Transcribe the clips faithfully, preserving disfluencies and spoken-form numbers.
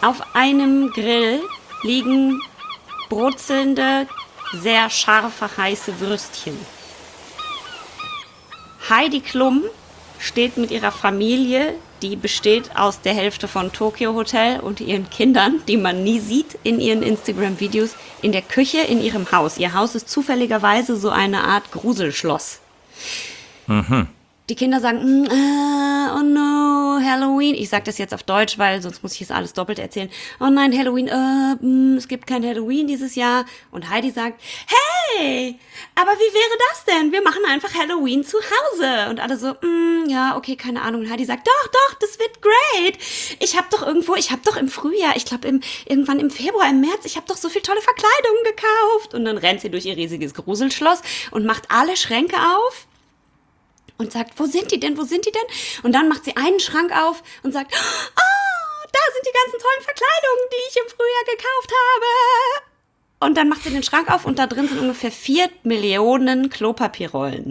Auf einem Grill liegen brutzelnde, sehr scharfe, heiße Würstchen. Heidi Klum steht mit ihrer Familie, die besteht aus der Hälfte von Tokyo Hotel und ihren Kindern, die man nie sieht in ihren Instagram-Videos, in der Küche in ihrem Haus. Ihr Haus ist zufälligerweise so eine Art Gruselschloss. Mhm. Die Kinder sagen, mm, äh, oh no, Halloween. Ich sage das jetzt auf Deutsch, weil sonst muss ich es alles doppelt erzählen. Oh nein, Halloween, äh, mm, es gibt kein Halloween dieses Jahr. Und Heidi sagt, hey, aber wie wäre das denn? Wir machen einfach Halloween zu Hause. Und alle so, mm, ja, okay, keine Ahnung. Und Heidi sagt, doch, doch, das wird great. Ich habe doch irgendwo, ich habe doch im Frühjahr, ich glaube im, irgendwann im Februar, im März, ich habe doch so viel tolle Verkleidungen gekauft. Und dann rennt sie durch ihr riesiges Gruselschloss und macht alle Schränke auf. Und sagt, wo sind die denn, wo sind die denn? Und dann macht sie einen Schrank auf und sagt, oh, da sind die ganzen tollen Verkleidungen, die ich im Frühjahr gekauft habe. Und dann macht sie den Schrank auf und da drin sind ungefähr vier Millionen Klopapierrollen.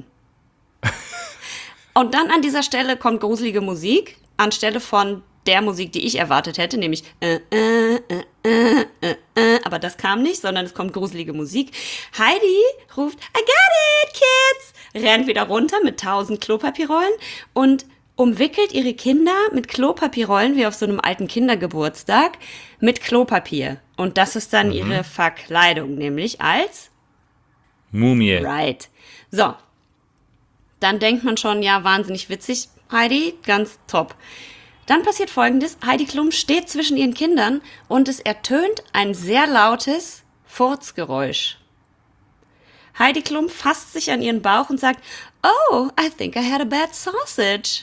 Und dann an dieser Stelle kommt gruselige Musik, anstelle von der Musik, die ich erwartet hätte, nämlich äh, äh, äh, äh, äh, äh, aber das kam nicht, sondern es kommt gruselige Musik. Heidi ruft, I got it, kids! Rennt wieder runter mit tausend Klopapierrollen und umwickelt ihre Kinder mit Klopapierrollen, wie auf so einem alten Kindergeburtstag, mit Klopapier. Und das ist dann mhm. ihre Verkleidung, nämlich als Mumie. Right. So. Dann denkt man schon, ja, wahnsinnig witzig, Heidi, ganz top. Dann passiert Folgendes, Heidi Klum steht zwischen ihren Kindern und es ertönt ein sehr lautes Furzgeräusch. Heidi Klum fasst sich an ihren Bauch und sagt, oh, I think I had a bad sausage.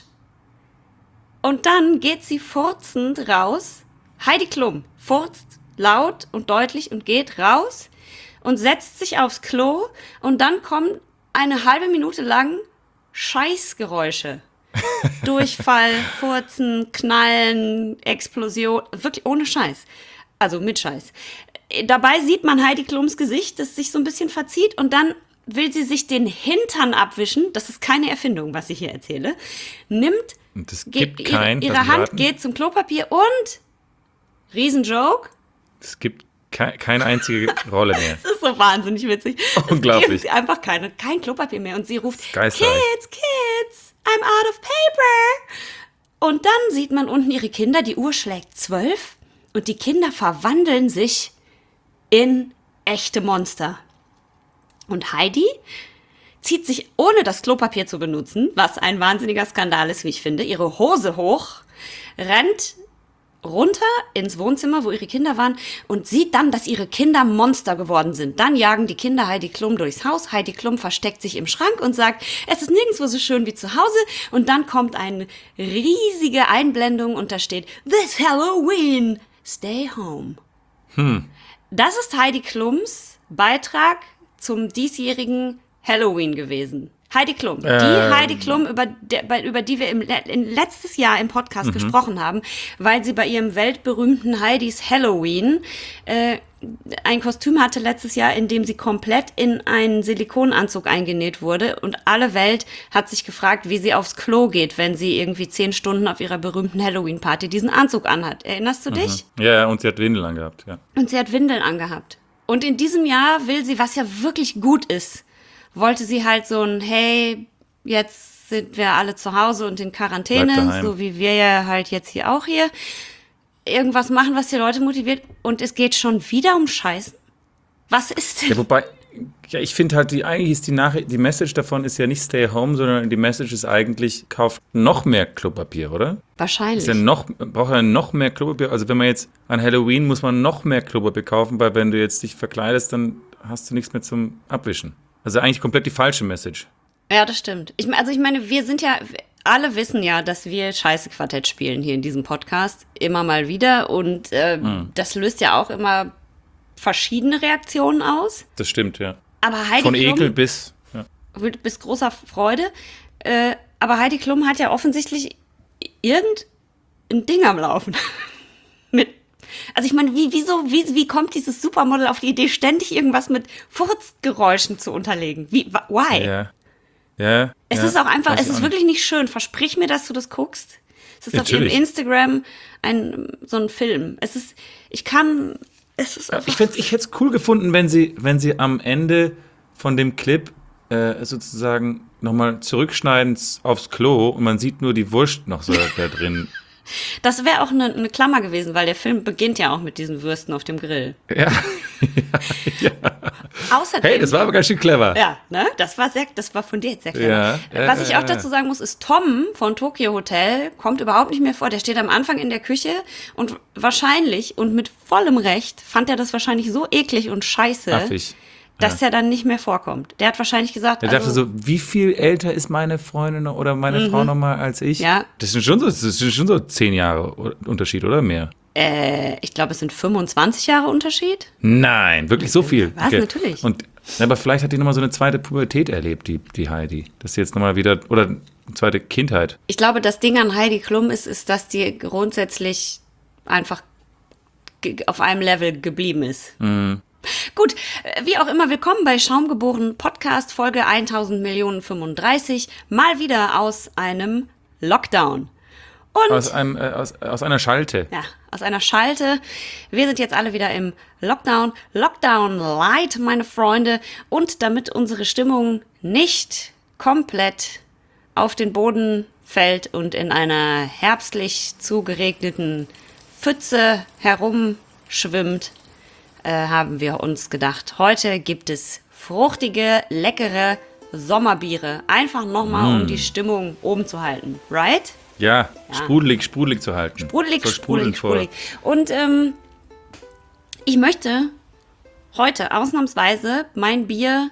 Und dann geht sie furzend raus. Heidi Klum furzt laut und deutlich und geht raus und setzt sich aufs Klo und dann kommen eine halbe Minute lang Scheißgeräusche. Durchfall, Furzen, Knallen, Explosion, wirklich ohne Scheiß. Also mit Scheiß. Dabei sieht man Heidi Klums Gesicht, das sich so ein bisschen verzieht und dann will sie sich den Hintern abwischen. Das ist keine Erfindung, was ich hier erzähle. Nimmt, und es gibt ihre, kein, ihre Hand geht zum Klopapier und Riesenjoke. Es gibt ke- keine einzige Rolle mehr. Das ist so wahnsinnig witzig. Unglaublich. Es gibt einfach keine, kein Klopapier mehr und sie ruft, Geistreich. Kids, Kids, I'm out of paper. Und dann sieht man unten ihre Kinder, die Uhr schlägt zwölf und die Kinder verwandeln sich in echte Monster. Und Heidi zieht sich, ohne das Klopapier zu benutzen, was ein wahnsinniger Skandal ist, wie ich finde, ihre Hose hoch, rennt runter ins Wohnzimmer, wo ihre Kinder waren und sieht dann, dass ihre Kinder Monster geworden sind. Dann jagen die Kinder Heidi Klum durchs Haus. Heidi Klum versteckt sich im Schrank und sagt, es ist nirgendwo so schön wie zu Hause. Und dann kommt eine riesige Einblendung und da steht, This Halloween, stay home. Hm. Das ist Heidi Klums Beitrag zum diesjährigen Halloween gewesen. Heidi Klum, die ähm. Heidi Klum, über, der, über die wir im, in letztes Jahr im Podcast mhm. gesprochen haben, weil sie bei ihrem weltberühmten Heidis Halloween äh, ein Kostüm hatte letztes Jahr, in dem sie komplett in einen Silikonanzug eingenäht wurde und alle Welt hat sich gefragt, wie sie aufs Klo geht, wenn sie irgendwie zehn Stunden auf ihrer berühmten Halloween-Party diesen Anzug anhat. Erinnerst du mhm. dich? Ja, und sie hat Windeln angehabt, ja. Und sie hat Windeln angehabt. Und in diesem Jahr will sie, was ja wirklich gut ist, wollte sie halt so ein, hey, jetzt sind wir alle zu Hause und in Quarantäne, so wie wir ja halt jetzt hier auch hier, irgendwas machen, was die Leute motiviert und es geht schon wieder um Scheißen. Was ist denn? Ja, wobei, ja, ich finde halt, die, eigentlich ist die Nachricht, die Message davon ist ja nicht stay home, sondern die Message ist eigentlich, kauft noch mehr Klopapier, oder? Wahrscheinlich. Ist ja noch, braucht ja noch mehr Klopapier. Also wenn man jetzt an Halloween muss man noch mehr Klopapier kaufen, weil wenn du jetzt dich verkleidest, dann hast du nichts mehr zum Abwischen. Also eigentlich komplett die falsche Message. Ja, das stimmt. Ich, also ich meine, wir sind ja, alle wissen ja, dass wir Scheiße-Quartett spielen hier in diesem Podcast. Immer mal wieder. Und äh, hm. das löst ja auch immer verschiedene Reaktionen aus. Das stimmt, ja. Aber Heidi Von Klum, Ekel bis... Ja. Bis großer Freude. Äh, aber Heidi Klum hat ja offensichtlich irgendein Ding am Laufen. Mit Also ich meine, wie, wieso, wie, wie kommt dieses Supermodel auf die Idee, ständig irgendwas mit Furzgeräuschen zu unterlegen? Wie, why? Ja, ja. Es ja, ist auch einfach, es ist auch wirklich nicht schön. Versprich mir, dass du das guckst. Es ist Natürlich. auf ihrem Instagram ein, so ein Film. Es ist, ich kann, es ist einfach... Ich, fänd's- ich hätte es cool gefunden, wenn sie, wenn sie am Ende von dem Clip äh, sozusagen nochmal zurückschneiden aufs Klo und man sieht nur die Wurst noch so da drin. Das wäre auch eine, eine Klammer gewesen, weil der Film beginnt ja auch mit diesen Würsten auf dem Grill. Ja. ja. Außerdem, Hey, das war aber ganz schön clever. ja, ne? Das war sehr, das war fundiert sehr clever. Ja, ja, Was ich ja, auch dazu sagen muss, ist Tom von Tokyo Hotel kommt überhaupt nicht mehr vor. Der steht am Anfang in der Küche und wahrscheinlich und mit vollem Recht fand er das wahrscheinlich so eklig und scheiße, Affig. dass er dann nicht mehr vorkommt. Der hat wahrscheinlich gesagt, Er dachte also, so, wie viel älter ist meine Freundin noch- oder meine Frau nochmal als ich? Ja. Das sind schon so, das sind schon so zehn Jahre Unterschied, oder mehr? äh, ich glaube, es sind fünfundzwanzig Jahre Unterschied. Nein, wirklich so viel. Was? Natürlich. Und, aber vielleicht hat die nochmal so eine zweite Pubertät erlebt, die, die Heidi. Dass sie jetzt nochmal wieder, oder eine zweite Kindheit. Ich glaube, das Ding an Heidi Klum ist, ist, dass die grundsätzlich einfach ge- auf einem Level geblieben ist. Mhm. Gut, äh, wie auch immer, willkommen bei Schaumgeboren Podcast Folge tausend Millionen fünfunddreißig, mal wieder aus einem Lockdown. Und Aus, einem, äh, aus, aus einer Schalte. ja, aus einer Schalte. Wir sind jetzt alle wieder im Lockdown. Lockdown Light, meine Freunde. Und damit unsere Stimmung nicht komplett auf den Boden fällt und in einer herbstlich zugeregneten Pfütze herumschwimmt, äh, haben wir uns gedacht, heute gibt es fruchtige, leckere Sommerbiere. Einfach nochmal, um die Stimmung oben zu halten. Right? Ja, sprudelig, sprudelig zu halten. Sprudelig, Soll sprudeln sprudelig, sprudelig. Und ähm, ich möchte heute ausnahmsweise mein Bier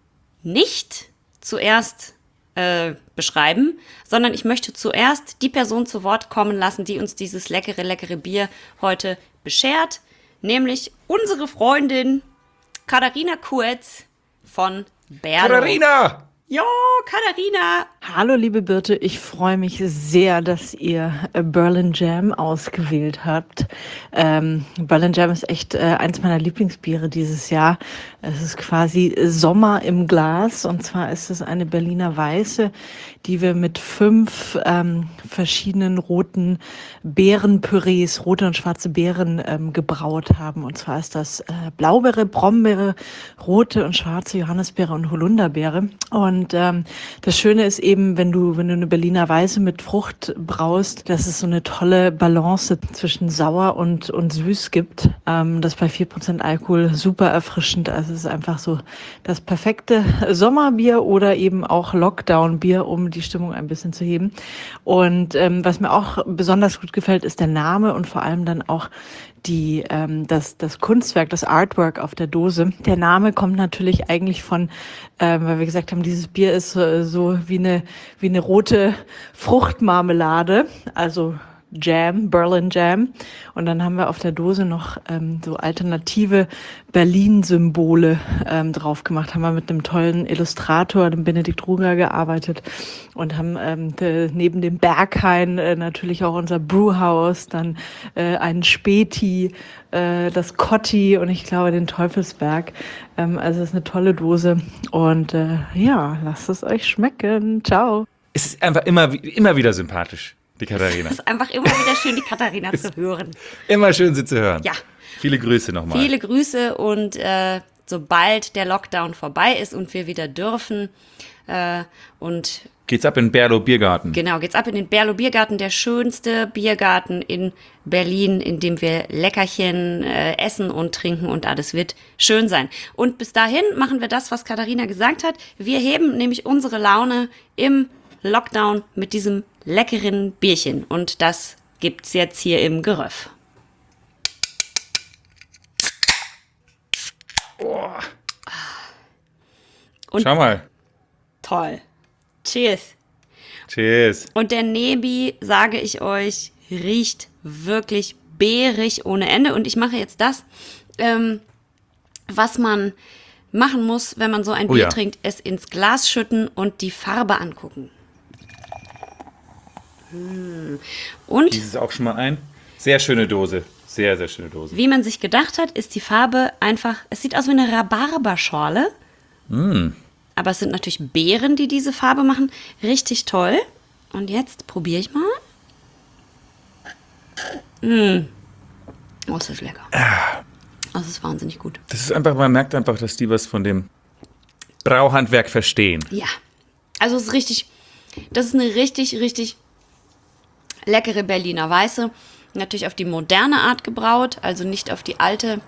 nicht zuerst äh, beschreiben, sondern ich möchte zuerst die Person zu Wort kommen lassen, die uns dieses leckere, leckere Bier heute beschert, nämlich unsere Freundin Katharina Kurz von Berlo. Katharina! Jo, Katharina! Hallo liebe Birte, ich freue mich sehr, dass ihr äh, Berlin Jam ausgewählt habt. Ähm, Berlin Jam ist echt äh, eins meiner Lieblingsbiere dieses Jahr. Es ist quasi Sommer im Glas und zwar ist es eine Berliner Weiße, die wir mit fünf ähm, verschiedenen roten Beerenpürees, rote und schwarze Beeren ähm, gebraut haben. Und zwar ist das äh, Blaubeere, Brombeere, rote und schwarze Johannisbeere und Holunderbeere. Und ähm, das Schöne ist eben, wenn du wenn du eine Berliner Weiße mit Frucht braust, dass es so eine tolle Balance zwischen sauer und und süß gibt. Ähm, das bei vier Prozent Alkohol super erfrischend. Also es ist einfach so das perfekte Sommerbier oder eben auch Lockdown-Bier, um die Stimmung ein bisschen zu heben. Und ähm, was mir auch besonders gut gefällt, ist der Name und vor allem dann auch die ähm, das das Kunstwerk, das Artwork auf der Dose. Der Name kommt natürlich eigentlich von, ähm, weil wir gesagt haben, dieses Bier ist äh, so wie eine wie eine rote Fruchtmarmelade, also Jam, Berlin Jam. Und dann haben wir auf der Dose noch ähm, so alternative Berlin-Symbole ähm, drauf gemacht. Haben wir mit einem tollen Illustrator, dem Benedikt Ruger, gearbeitet und haben ähm, de, neben dem Berghain äh, natürlich auch unser Brewhouse, dann äh, einen Späti, äh, das Kotti und ich glaube den Teufelsberg. Ähm, also es ist eine tolle Dose und äh, ja, lasst es euch schmecken. Ciao. Es ist einfach immer, immer wieder sympathisch, die Katharina. Es ist einfach immer wieder schön, die Katharina zu hören. Immer schön, sie zu hören. Ja. Viele Grüße nochmal. Viele Grüße und äh, sobald der Lockdown vorbei ist und wir wieder dürfen äh, und Geht's ab in Berlo Biergarten. genau, geht's ab in den Berlo Biergarten, der schönste Biergarten in Berlin, in dem wir Leckerchen äh, essen und trinken und alles wird schön sein. Und bis dahin machen wir das, was Katharina gesagt hat. Wir heben nämlich unsere Laune im Lockdown mit diesem leckeren Bierchen und das gibt's jetzt hier im Geröff. Und Schau mal. toll. Cheers. Cheers. Und der Nebi, sage ich euch, riecht wirklich beerig ohne Ende. Und ich mache jetzt das, ähm, was man machen muss, wenn man so ein Oh Bier ja. trinkt, es ins Glas schütten und die Farbe angucken. Hm. Und Dieses auch schon mal ein. Sehr schöne Dose. Sehr, sehr schöne Dose. wie man sich gedacht hat, ist die Farbe einfach, es sieht aus wie eine Rhabarberschorle. Mm. Aber es sind natürlich Beeren, die diese Farbe machen. Richtig toll. Und jetzt probiere ich mal. Oh, ist das lecker. Das ist wahnsinnig gut. Das ist einfach, man merkt einfach, dass die was von dem Brauhandwerk verstehen. Ja, also es ist richtig, das ist eine richtig, richtig leckere Berliner Weiße. Natürlich auf die moderne Art gebraut, also nicht auf die alte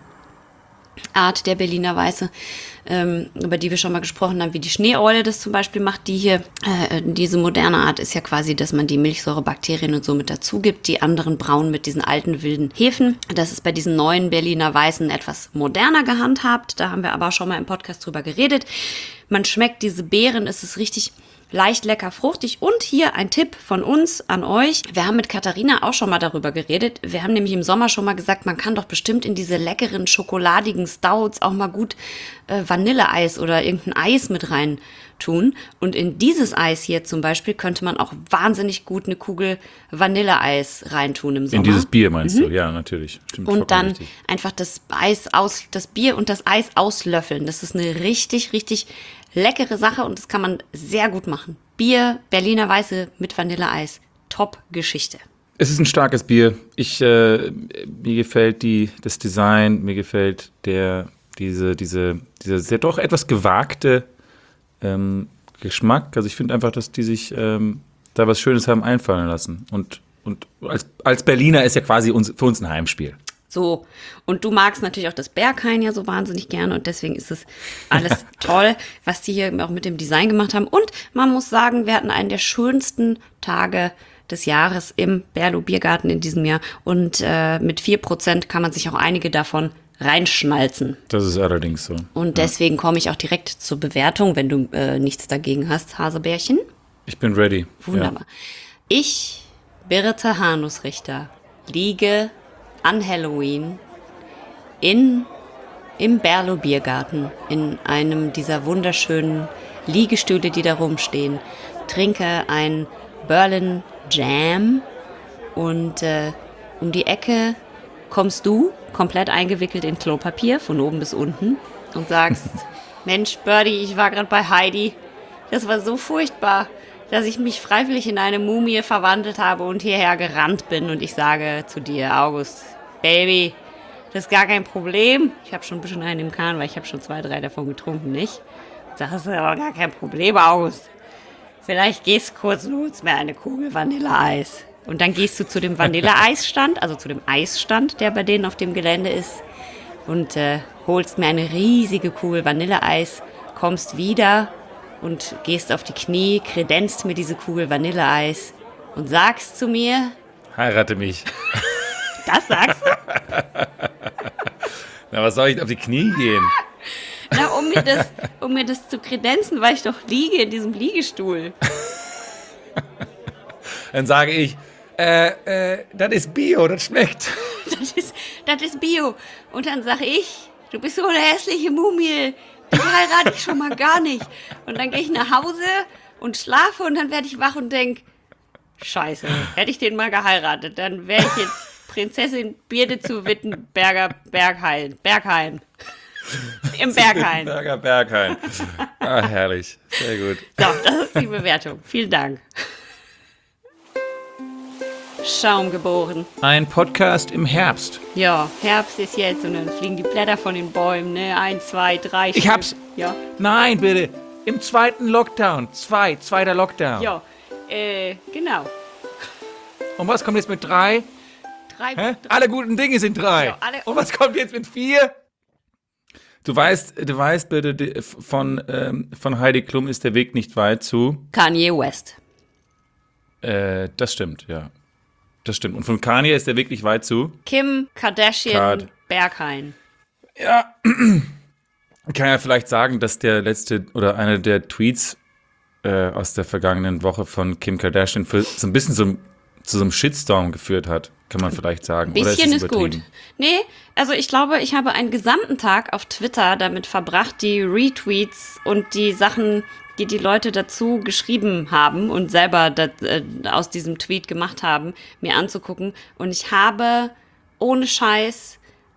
Art der Berliner Weiße, ähm, über die wir schon mal gesprochen haben, wie die Schneeeule das zum Beispiel macht. Die hier, äh, diese moderne Art ist ja quasi, dass man die Milchsäurebakterien und so mit dazu gibt. Die anderen brauen mit diesen alten wilden Hefen. Das ist bei diesen neuen Berliner Weißen etwas moderner gehandhabt. Da haben wir aber schon mal im Podcast drüber geredet. Man schmeckt diese Beeren, es ist richtig leicht, lecker, fruchtig. Und hier ein Tipp von uns an euch. Wir haben mit Katharina auch schon mal darüber geredet. Wir haben nämlich im Sommer schon mal gesagt, man kann doch bestimmt in diese leckeren, schokoladigen Stouts auch mal gut äh, Vanilleeis oder irgendein Eis mit rein tun. Und in dieses Eis hier zum Beispiel könnte man auch wahnsinnig gut eine Kugel Vanilleeis reintun im Sommer. In dieses Bier meinst mhm. du? Ja, natürlich. Stimmt, und dann richtig. einfach das Eis aus, das Bier und das Eis auslöffeln. Das ist eine richtig, richtig leckere Sache und das kann man sehr gut machen. Bier, Berliner Weiße mit Vanilleeis. Top-Geschichte. Es ist ein starkes Bier. Ich, äh, mir gefällt die, das Design, mir gefällt der, diese, diese, dieser sehr doch etwas gewagte ähm, Geschmack. Also ich finde einfach, dass die sich ähm, da was Schönes haben einfallen lassen. Und, und als, als Berliner ist ja quasi uns, für uns ein Heimspiel. So, und du magst natürlich auch das Berghain ja so wahnsinnig gerne und deswegen ist es alles toll, was die hier auch mit dem Design gemacht haben. Und man muss sagen, wir hatten einen der schönsten Tage des Jahres im Berlo Biergarten in diesem Jahr und äh, mit vier Prozent kann man sich auch einige davon reinschnalzen. Das ist allerdings so. Und deswegen ja. komme ich auch direkt zur Bewertung, wenn du äh, nichts dagegen hast, Hasebärchen. Ich bin ready. Wunderbar. Ja. Ich, Birte Hanusrichter, liege an Halloween in, im Berlo Biergarten in einem dieser wunderschönen Liegestühle, die da rumstehen, trinke ein Berlin Jam und äh, um die Ecke kommst du, komplett eingewickelt in Klopapier, von oben bis unten und sagst, Mensch, Birdie, ich war gerade bei Heidi, das war so furchtbar, dass ich mich freiwillig in eine Mumie verwandelt habe und hierher gerannt bin. Und ich sage zu dir, August, Baby, das ist gar kein Problem. Ich habe schon ein bisschen einen im Kahn, weil ich habe schon zwei, drei davon getrunken, nicht? Das ist aber gar kein Problem, August. Vielleicht gehst du kurz und holst mir eine Kugel Vanilleeis. Und dann gehst du zu dem Vanilleeisstand, also zu dem Eisstand, der bei denen auf dem Gelände ist, und äh, holst mir eine riesige Kugel Vanilleeis, kommst wieder und gehst auf die Knie, kredenzt mir diese Kugel Vanilleeis und sagst zu mir... Heirate mich. Das sagst du? Na, was soll ich auf die Knie gehen? Na, um mir das, um mir das zu kredenzen, weil ich doch liege in diesem Liegestuhl. Dann sage ich, äh, äh, das ist Bio, das schmeckt. Das ist, das ist Bio. Und dann sage ich, du bist so eine hässliche Mumie. Die heirate ich schon mal gar nicht. Und dann gehe ich nach Hause und schlafe und dann werde ich wach und denke, Scheiße, hätte ich den mal geheiratet, dann wäre ich jetzt Prinzessin Birte zu Wittenberger Berghain. Berghain. Im Berghain. Berger Berghain. Ah, herrlich. Sehr gut. So, das ist die Bewertung. Vielen Dank. Schaum geboren. Ein Podcast im Herbst. Ja, Herbst ist jetzt und dann fliegen die Blätter von den Bäumen, ne? Ein, zwei, drei. Ich Stück. hab's. Ja. Nein, bitte. Im zweiten Lockdown. Zwei. Zweiter Lockdown. Ja, äh, genau. Und was kommt jetzt mit drei? Drei. Hä? Alle guten Dinge sind drei. Ja, alle- Und was kommt jetzt mit vier? Du weißt, du weißt bitte, die- von, ähm, von Heidi Klum ist der Weg nicht weit zu. Kanye West. Äh, das stimmt, ja. Das stimmt. Und von Kanye ist der Weg nicht weit zu. Kim Kardashian Card. Berghain. Ja. Ich kann ja vielleicht sagen, dass der letzte oder einer der Tweets äh, aus der vergangenen Woche von Kim Kardashian für so ein bisschen so, zu so einem Shitstorm geführt hat. Kann man vielleicht sagen. Oder Bisschen ist, ist gut. Nee, also ich glaube, ich habe einen gesamten Tag auf Twitter damit verbracht, die Retweets und die Sachen, die die Leute dazu geschrieben haben und selber das, äh, aus diesem Tweet gemacht haben, mir anzugucken. Und ich habe ohne Scheiß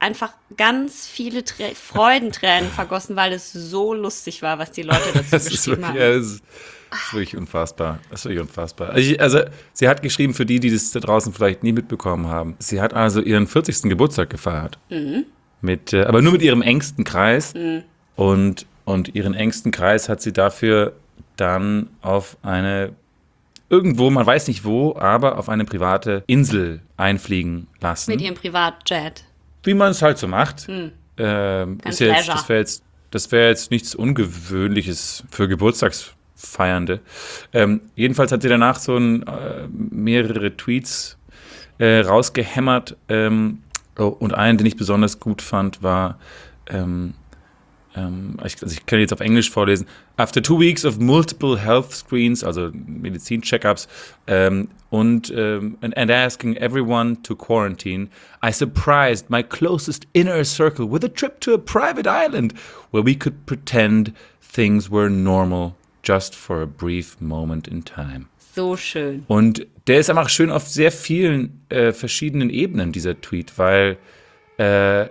einfach ganz viele Trä- Freudentränen vergossen, weil es so lustig war, was die Leute dazu Das ist geschrieben wirklich, haben. ja, das ist, das ist wirklich unfassbar. Das ist wirklich unfassbar. Also, ich, also, sie hat geschrieben, für die, die das da draußen vielleicht nie mitbekommen haben, sie hat also ihren vierzigsten Geburtstag gefeiert. Mhm. Mit, äh, aber nur mit ihrem engsten Kreis. Mhm. Und, und ihren engsten Kreis hat sie dafür dann auf eine, irgendwo, man weiß nicht wo, aber auf eine private Insel einfliegen lassen. Mit ihrem Privatjet. Wie man es halt so macht. Mhm. Ähm, ist ja jetzt, das wäre jetzt, das wär jetzt nichts Ungewöhnliches für Geburtstagsfeiernde. Ähm, jedenfalls hat sie danach so ein, äh, mehrere Tweets äh, rausgehämmert. Ähm, oh, und einen, den ich besonders gut fand, war, ähm, ähm, ich, also ich kann jetzt auf Englisch vorlesen. After two weeks of multiple health screens, also Medizin-Checkups, ähm, und ähm, and, and asking everyone to quarantine, I surprised my closest inner circle with a trip to a private island where we could pretend things were normal just for a brief moment in time. So schön. Und der ist einfach schön auf sehr vielen äh, verschiedenen Ebenen, dieser Tweet, weil äh,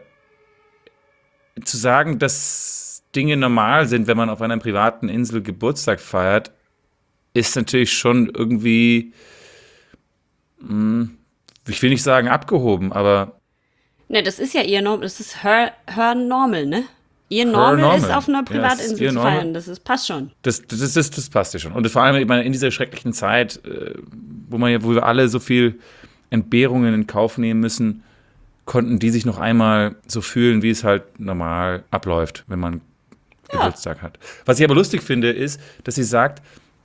zu sagen, dass Dinge normal sind, wenn man auf einer privaten Insel Geburtstag feiert, ist natürlich schon irgendwie, mh, ich will nicht sagen abgehoben, aber Ne, das ist ja ihr Normal, das ist her, her Normal, ne? Ihr Normal, normal ist auf einer Privatinsel ja, zu feiern, das ist, passt schon. Das, das, das, das passt ja schon. Und vor allem ich meine, in dieser schrecklichen Zeit, wo, man ja, wo wir alle so viel Entbehrungen in Kauf nehmen müssen, konnten die sich noch einmal so fühlen, wie es halt normal abläuft, wenn man ja. Geburtstag hat. Was ich aber lustig finde, ist, dass sie sagt,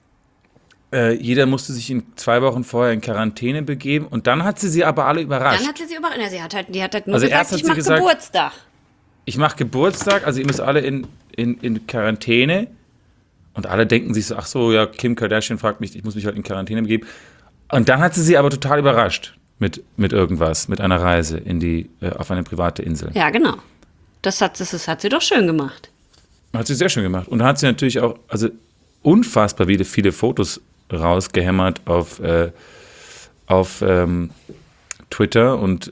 äh, jeder musste sich in zwei Wochen vorher in Quarantäne begeben und dann hat sie sie aber alle überrascht. Dann hat sie sie überrascht. Ja, sie hat halt, die hat halt nur also gesagt, erst ich mache Geburtstag. Ich mache Geburtstag, also ihr müsst alle in, in, in Quarantäne und alle denken sich so, ach so, ja, Kim Kardashian fragt mich, ich muss mich halt in Quarantäne begeben. Und dann hat sie sie aber total überrascht mit, mit irgendwas, mit einer Reise in die, äh, auf eine private Insel. Ja, genau. Das hat, das, das hat sie doch schön gemacht. Hat sie sehr schön gemacht. Und hat sie natürlich auch, also unfassbar viele, viele Fotos rausgehämmert auf, äh, auf ähm, Twitter. Und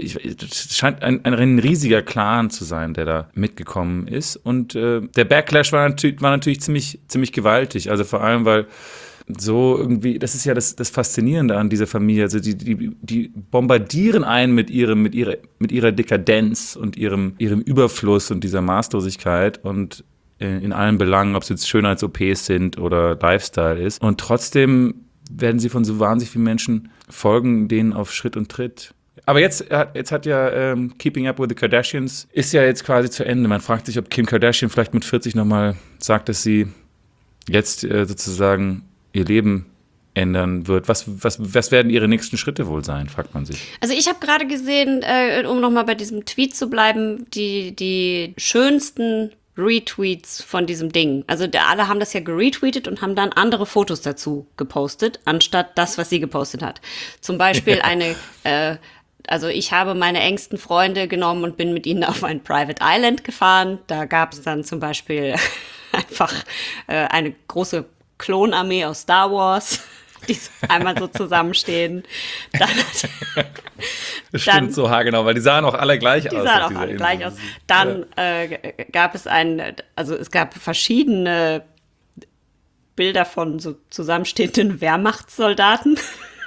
es scheint ein, ein riesiger Clan zu sein, der da mitgekommen ist. Und äh, der Backlash war natürlich, war natürlich ziemlich, ziemlich gewaltig. Also vor allem, weil so irgendwie, das ist ja das, das Faszinierende an dieser Familie. Also die, die, die bombardieren einen mit ihrem, mit ihrer, mit ihrer Dekadenz und ihrem, ihrem Überfluss und dieser Maßlosigkeit und in, in allen Belangen, ob es jetzt Schönheits-O Ps sind oder Lifestyle ist. Und trotzdem werden sie von so wahnsinnig vielen Menschen folgen, denen auf Schritt und Tritt. Aber jetzt, jetzt hat ja ähm, Keeping Up with the Kardashians ist ja jetzt quasi zu Ende. Man fragt sich, ob Kim Kardashian vielleicht mit vierzig nochmal sagt, dass sie jetzt äh, sozusagen ihr Leben ändern wird. Was, was, was werden ihre nächsten Schritte wohl sein, fragt man sich. Also ich habe gerade gesehen, äh, um nochmal bei diesem Tweet zu bleiben, die, die schönsten Retweets von diesem Ding. Also der, alle haben das ja geretweetet und haben dann andere Fotos dazu gepostet, anstatt das, was sie gepostet hat. Zum Beispiel eine, äh, also ich habe meine engsten Freunde genommen und bin mit ihnen auf ein Private Island gefahren. Da gab es dann zum Beispiel einfach äh, eine große Klonarmee aus Star Wars, die so einmal so zusammenstehen. Dann, das stimmt dann, so haargenau, weil die sahen auch alle gleich die aus. Die sahen auch alle Insel. gleich aus. Dann ja. äh, gab es ein, also es gab verschiedene Bilder von so zusammenstehenden Wehrmachtssoldaten.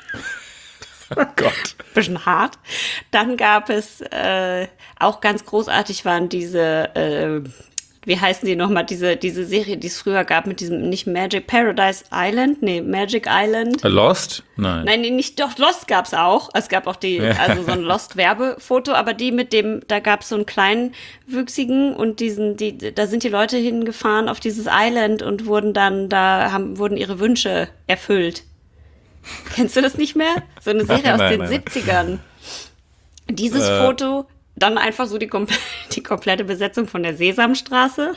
Oh Gott. Bisschen hart. Dann gab es, äh, auch ganz großartig waren diese, äh, wie heißen die nochmal, diese, diese Serie, die es früher gab mit diesem, nicht Magic Paradise Island, nee, Magic Island. Lost? Nein. Nein, nee, nicht, doch, Lost gab's auch. Es gab auch die, ja. also so ein Lost-Werbefoto, aber die mit dem, da gab's so einen kleinen Wüchsigen und diesen, die, da sind die Leute hingefahren auf dieses Island und wurden dann, da haben, wurden ihre Wünsche erfüllt. Kennst du das nicht mehr? So eine Serie aus nein, den nein, siebzigern. Dieses äh. Foto, dann einfach so die, kom- die komplette Besetzung von der Sesamstraße.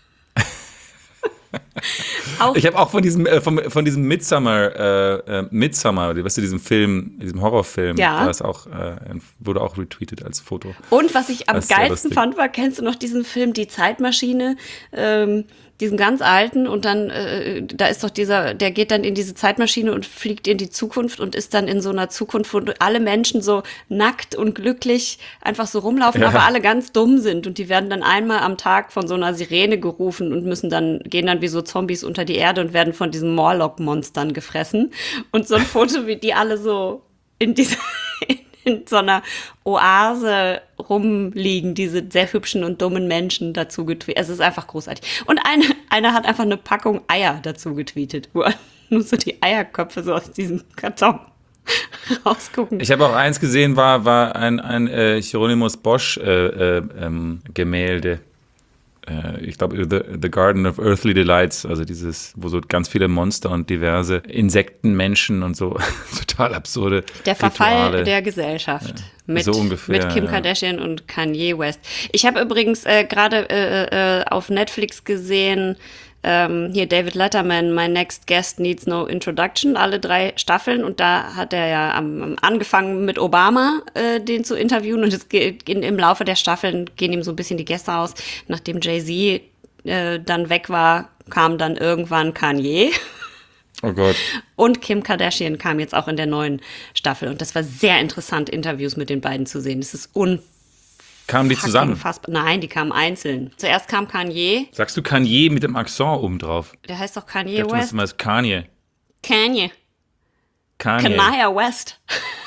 Auch ich habe auch von diesem, äh, von, von diesem Midsommar, äh, äh, Midsommar, weißt du, diesem Film, diesem Horrorfilm, ja. das auch, äh, wurde auch retweetet als Foto. Und was ich am geilsten fand, war, kennst du noch diesen Film Die Zeitmaschine? Ähm, diesen ganz alten und dann, äh, da ist doch dieser, der geht dann in diese Zeitmaschine und fliegt in die Zukunft und ist dann in so einer Zukunft, wo alle Menschen so nackt und glücklich einfach so rumlaufen, Ja. aber alle ganz dumm sind und die werden dann einmal am Tag von so einer Sirene gerufen und müssen dann, gehen dann wie so Zombies unter die Erde und werden von diesen Morlock-Monstern gefressen. Und so ein Foto, wie die alle so in dieser, in so einer Oase rumliegen, diese sehr hübschen und dummen Menschen dazu getweetet. Es ist einfach großartig. Und eine, einer hat einfach eine Packung Eier dazu getweetet, wo nur so die Eierköpfe so aus diesem Karton rausgucken. Ich habe auch eins gesehen, war, war ein, ein äh, Hieronymus Bosch äh, äh, ähm, Gemälde. Äh, ich glaube, the, the Garden of Earthly Delights, also dieses, wo so ganz viele Monster und diverse Insekten, Menschen und so total absurde Der Verfall Rituale. der Gesellschaft. Ja, Mit, so ungefähr, mit Kim ja. Kardashian und Kanye West. Ich habe übrigens äh, gerade äh, äh, auf Netflix gesehen, ähm, hier David Letterman, My Next Guest Needs No Introduction, alle drei Staffeln. Und da hat er ja am, angefangen mit Obama, äh, den zu interviewen. Und es geht, in, im Laufe der Staffeln gehen ihm so ein bisschen die Gäste aus. Nachdem Jay-Z äh, dann weg war, kam dann irgendwann Kanye. Oh Gott. Und Kim Kardashian kam jetzt auch in der neuen Staffel. Und das war sehr interessant, Interviews mit den beiden zu sehen. Das ist unfassbar. Kamen die zusammen? Unfassbar. Nein, die kamen einzeln. Zuerst kam Kanye. Sagst du Kanye mit dem Akzent oben drauf? Der heißt doch Ich Kanye dachte, das West. ist Kanye. Kanye. Kanye. Kanaya West.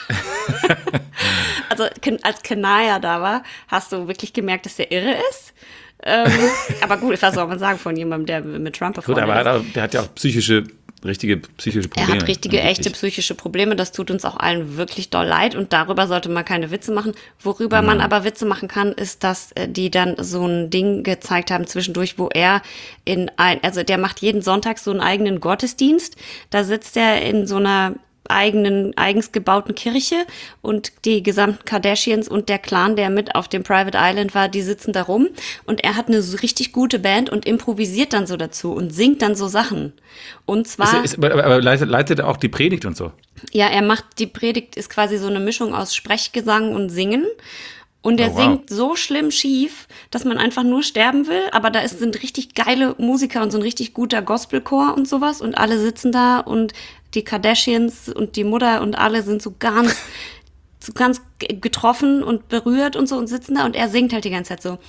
Also als Kanaya da war, hast du wirklich gemerkt, dass der irre ist. Ähm, aber gut, was soll man sagen von jemandem, der mit Trump Gut, befreundet aber ist? er hat auch, der hat ja auch psychische, richtige psychische Er Probleme. hat richtige, Angeblich. echte psychische Probleme. Das tut uns auch allen wirklich doll leid. Und darüber sollte man keine Witze machen. Worüber man aber Witze machen kann, ist, dass äh, die dann so ein Ding gezeigt haben zwischendurch, wo er in ein, also der macht jeden Sonntag so einen eigenen Gottesdienst. Da sitzt er in so einer eigenen, eigens gebauten Kirche und die gesamten Kardashians und der Clan, der mit auf dem Private Island war, die sitzen da rum und er hat eine so richtig gute Band und improvisiert dann so dazu und singt dann so Sachen. Und zwar... Ist, ist, aber, aber leitet, leitet er auch die Predigt und so? Ja, er macht, die Predigt ist quasi so eine Mischung aus Sprechgesang und Singen. Und er Oh, wow. singt so schlimm schief, dass man einfach nur sterben will. Aber da ist, sind richtig geile Musiker und so ein richtig guter Gospelchor und sowas. Und alle sitzen da und die Kardashians und die Mutter und alle sind so ganz, so ganz getroffen und berührt und so und sitzen da. Und er singt halt die ganze Zeit so: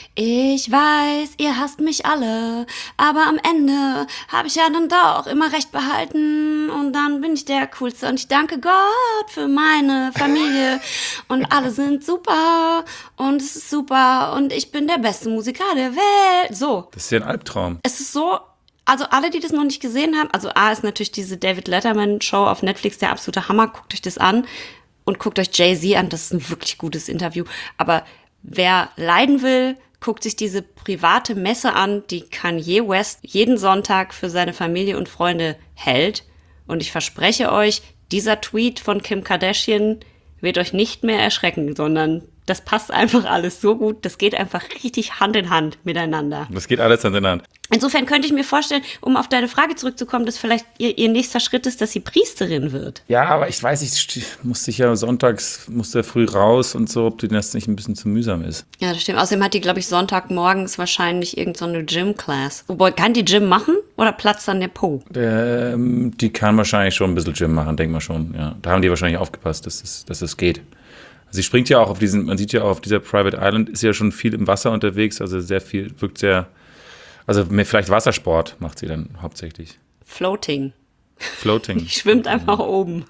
Ich weiß, ihr hasst mich alle, aber am Ende habe ich ja dann doch immer recht behalten und dann bin ich der Coolste und ich danke Gott für meine Familie und alle sind super und es ist super und ich bin der beste Musiker der Welt. So, Das ist ja ein Albtraum. es ist so, also alle, die das noch nicht gesehen haben, also A ist natürlich diese David Letterman Show auf Netflix der absolute Hammer, guckt euch das an und guckt euch Jay-Z an, das ist ein wirklich gutes Interview, aber wer leiden will, guckt sich diese private Messe an, die Kanye West jeden Sonntag für seine Familie und Freunde hält. Und ich verspreche euch, dieser Tweet von Kim Kardashian wird euch nicht mehr erschrecken, sondern das passt einfach alles so gut. Das geht einfach richtig Hand in Hand miteinander. Das geht alles Hand in Hand. Insofern könnte ich mir vorstellen, um auf deine Frage zurückzukommen, dass vielleicht ihr, ihr nächster Schritt ist, dass sie Priesterin wird. Ja, aber ich weiß, ich musste ja sonntags, musste früh raus und so, ob dir das nicht ein bisschen zu mühsam ist. Ja, das stimmt. Außerdem hat die, glaube ich, Sonntagmorgens wahrscheinlich irgendeine so Gym-Class. Wobei, kann die Gym machen oder platzt dann der Po? Der, ähm, die kann wahrscheinlich schon ein bisschen Gym machen, denk mal schon. Ja. Da haben die wahrscheinlich aufgepasst, dass es, dass es geht. Sie springt ja auch auf diesen, man sieht ja auch auf dieser Private Island, ist ja schon viel im Wasser unterwegs, also sehr viel, wirkt sehr, also mehr, vielleicht Wassersport macht sie dann hauptsächlich. Floating. Floating. Die schwimmt einfach oben.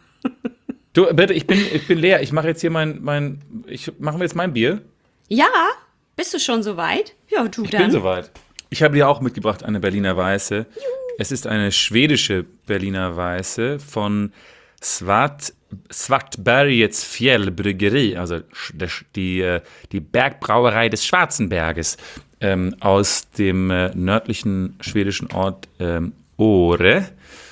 Du, bitte, ich bin, ich bin leer. Ich mache jetzt hier mein, mein, ich machen wir jetzt mein Bier. Ja, bist du schon soweit? Ja, du Ich dann. bin soweit. Ich habe dir auch mitgebracht eine Berliner Weiße. Es ist eine schwedische Berliner Weiße von Svart, Svartbergets Fjällbryggeri, also sch- die, äh, die Bergbrauerei des Schwarzenberges, ähm, aus dem äh, nördlichen schwedischen Ort ähm, Åre.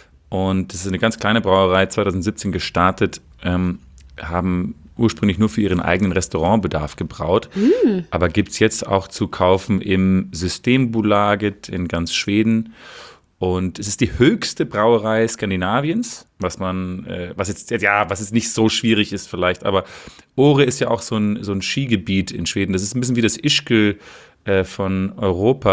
Und das ist eine ganz kleine Brauerei, zwanzig siebzehn gestartet, ähm, haben ursprünglich nur für ihren eigenen Restaurantbedarf gebraut, mm. aber gibt es jetzt auch zu kaufen im Systembolaget in ganz Schweden. Und es ist die höchste Brauerei Skandinaviens, was man, äh, was jetzt, ja, was jetzt nicht so schwierig ist vielleicht, aber Åre ist ja auch so ein, so ein Skigebiet in Schweden. Das ist ein bisschen wie das Ischgl äh, von Europa.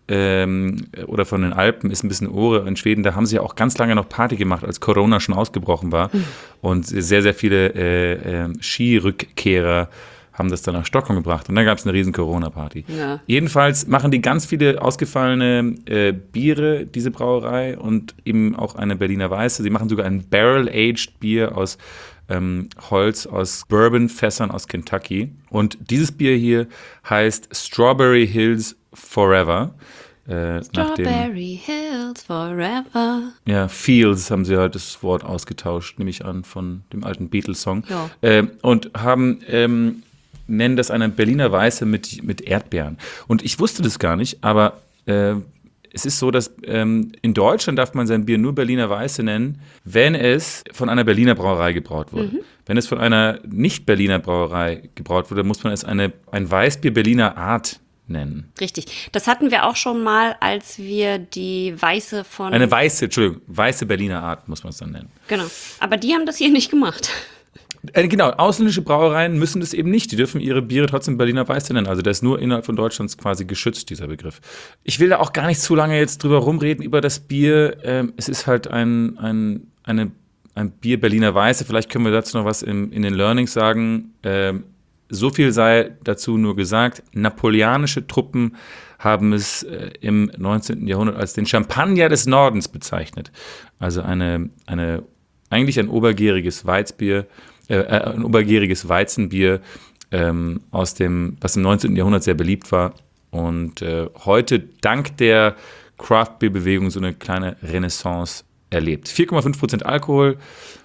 ähm, oder von den Alpen ist ein bisschen Ohre in Schweden. Da haben sie ja auch ganz lange noch Party gemacht, als Corona schon ausgebrochen war. Mhm. Und sehr, sehr viele äh, äh, Skirückkehrer haben das dann nach Stockholm gebracht. Und dann gab es eine riesen Corona-Party. Ja. Jedenfalls machen die ganz viele ausgefallene äh, Biere, diese Brauerei, und eben auch eine Berliner Weiße. Sie machen sogar ein Barrel-Aged Bier aus ähm, Holz, aus Bourbon-Fässern aus Kentucky. Und dieses Bier hier heißt Strawberry Hills Forever. Äh, Strawberry Hills Forever. Ja, Fields haben sie halt das Wort ausgetauscht, nehme ich an, von dem alten Beatles-Song. Ja. Äh, und haben... Ähm, nennen das eine Berliner Weiße mit, mit Erdbeeren. Und ich wusste das gar nicht, aber äh, es ist so, dass ähm, in Deutschland darf man sein Bier nur Berliner Weiße nennen, wenn es von einer Berliner Brauerei gebraut wurde. Mhm. Wenn es von einer nicht-Berliner Brauerei gebraut wurde, muss man es eine, ein Weißbier Berliner Art nennen. Richtig. Das hatten wir auch schon mal, als wir die Weiße von... Eine weiße, Entschuldigung, weiße Berliner Art muss man es dann nennen. Genau. Aber die haben das hier nicht gemacht. Äh, genau, ausländische Brauereien müssen das eben nicht. Die dürfen ihre Biere trotzdem Berliner Weiße nennen. Also der ist nur innerhalb von Deutschlands quasi geschützt, dieser Begriff. Ich will da auch gar nicht zu lange jetzt drüber rumreden, über das Bier. Ähm, es ist halt ein, ein, eine, ein Bier Berliner Weiße. Vielleicht können wir dazu noch was in, in den Learnings sagen. Ähm, so viel sei dazu nur gesagt. Napoleonische Truppen haben es äh, im neunzehnten Jahrhundert als den Champagner des Nordens bezeichnet. Also eine, eine eigentlich ein obergäriges Weizbier, Äh, ein obergäriges Weizenbier, ähm, aus dem, was im neunzehnten Jahrhundert sehr beliebt war und äh, heute dank der Craft-Bier-Bewegung so eine kleine Renaissance erlebt. vier Komma fünf Prozent Alkohol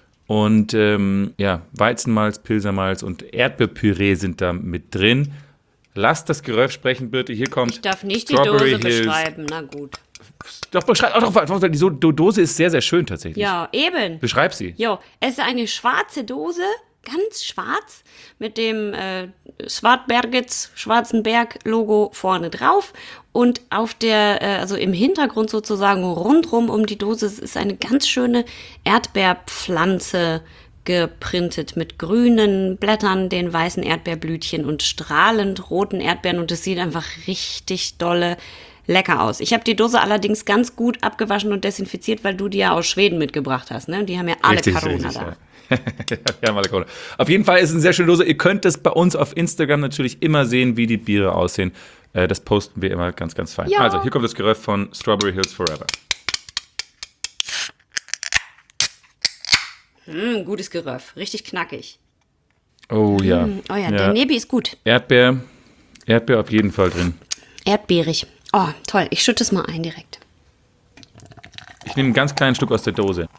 und ähm, ja, Weizenmalz, Pilsermalz und Erdbeerpüree sind da mit drin. Lasst das Geröff sprechen, bitte. Hier kommt Ich darf nicht Strawberry die Dose Hills. beschreiben, na gut. Doch, beschreib, oh, doch, die so- die Dose ist sehr, sehr schön tatsächlich. Ja, eben. Beschreib sie. Jo, es ist eine schwarze Dose, ganz schwarz, mit dem äh, Schwartbergets, Schwarzenberg-Logo vorne drauf. Und auf der, äh, also im Hintergrund sozusagen rundrum um die Dose ist eine ganz schöne Erdbeerpflanze geprintet mit grünen Blättern, den weißen Erdbeerblütchen und strahlend roten Erdbeeren. Und es sieht einfach richtig dolle lecker aus. Ich habe die Dose allerdings ganz gut abgewaschen und desinfiziert, weil du die ja aus Schweden mitgebracht hast. Ne? Die haben ja alle Richtig, Corona richtig, da. Ja. Ja, mal Corona. Auf jeden Fall ist es eine sehr schöne Dose. Ihr könnt das bei uns auf Instagram natürlich immer sehen, wie die Biere aussehen. Äh, Das posten wir immer ganz, ganz fein. Ja. Also, hier kommt das Geröff von Strawberry Hills Forever. Mm, gutes Geröff, richtig knackig. Oh ja. Mm, oh ja, der Nebi ist gut. Erdbeer, Erdbeer auf jeden Fall drin. Erdbeerig. Oh, toll. Ich schütte es mal ein direkt. Ich nehme einen ganz kleinen Stück aus der Dose.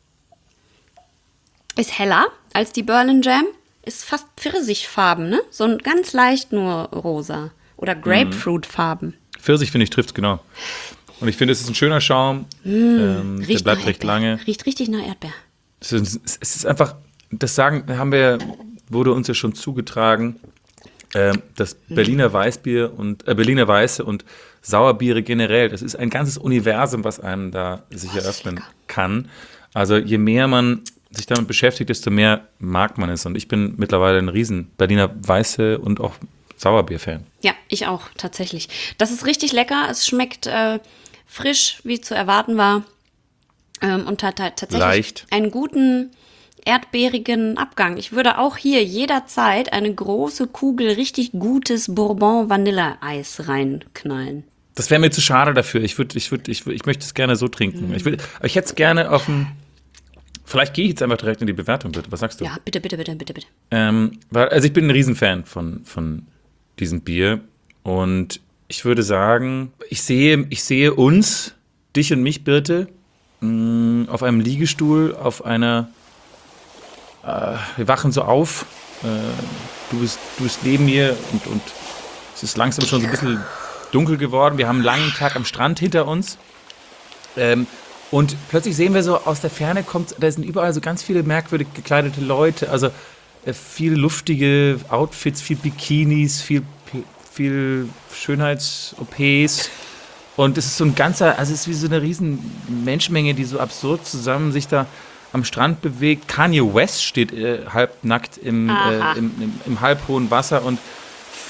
Ist heller als die Berlin Jam. Ist fast Pfirsichfarben, ne? So ein ganz leicht nur rosa. Oder Grapefruitfarben. Pfirsich, finde ich, trifft es genau. Und ich finde, es ist ein schöner Schaum. Mm, ähm, der riecht bleibt nach recht Erdbeer. lange. Riecht richtig nach Erdbeer. Es ist, es ist einfach, das sagen, haben wir, wurde uns ja schon zugetragen, ähm, das Berliner Weißbier und äh, Berliner Weiße und Sauerbiere generell, das ist ein ganzes Universum, was einem da sich Oh, ist eröffnen lecker. kann. Also je mehr man sich damit beschäftigt, desto mehr mag man es. Und ich bin mittlerweile ein riesen Berliner Weiße und auch Sauerbier-Fan. Ja, ich auch, tatsächlich. Das ist richtig lecker. Es schmeckt äh, frisch, wie zu erwarten war. Ähm, und hat halt tatsächlich Leicht. einen guten erdbeerigen Abgang. Ich würde auch hier jederzeit eine große Kugel richtig gutes Bourbon-Vanilleeis reinknallen. Das wäre mir zu schade dafür. Ich würde, ich würde, ich, würd, ich möchte es gerne so trinken. Ich, würd, ich hätte es gerne auf dem. Vielleicht gehe ich jetzt einfach direkt in die Bewertung, bitte. Was sagst du? Ja, bitte, bitte, bitte, bitte, bitte. Ähm, weil, also ich bin ein Riesenfan von, von diesem Bier. Und ich würde sagen, ich sehe, ich sehe uns, dich und mich, Birte, mh, auf einem Liegestuhl, auf einer. Äh, wir wachen so auf. Äh, du, bist, du bist neben mir und, und es ist langsam schon so ein bisschen dunkel geworden. Wir haben einen langen Tag am Strand hinter uns. Ähm, und plötzlich sehen wir so aus der Ferne, kommt, da sind überall so ganz viele merkwürdig gekleidete Leute. Also äh, viele luftige Outfits, viel Bikinis, viel, viel Schönheits-O Ps. Und es ist so ein ganzer, also es ist wie so eine riesen Menschenmenge, die so absurd zusammen sich da am Strand bewegt. Kanye West steht äh, halbnackt im, äh, im, im, im halbhohen Wasser und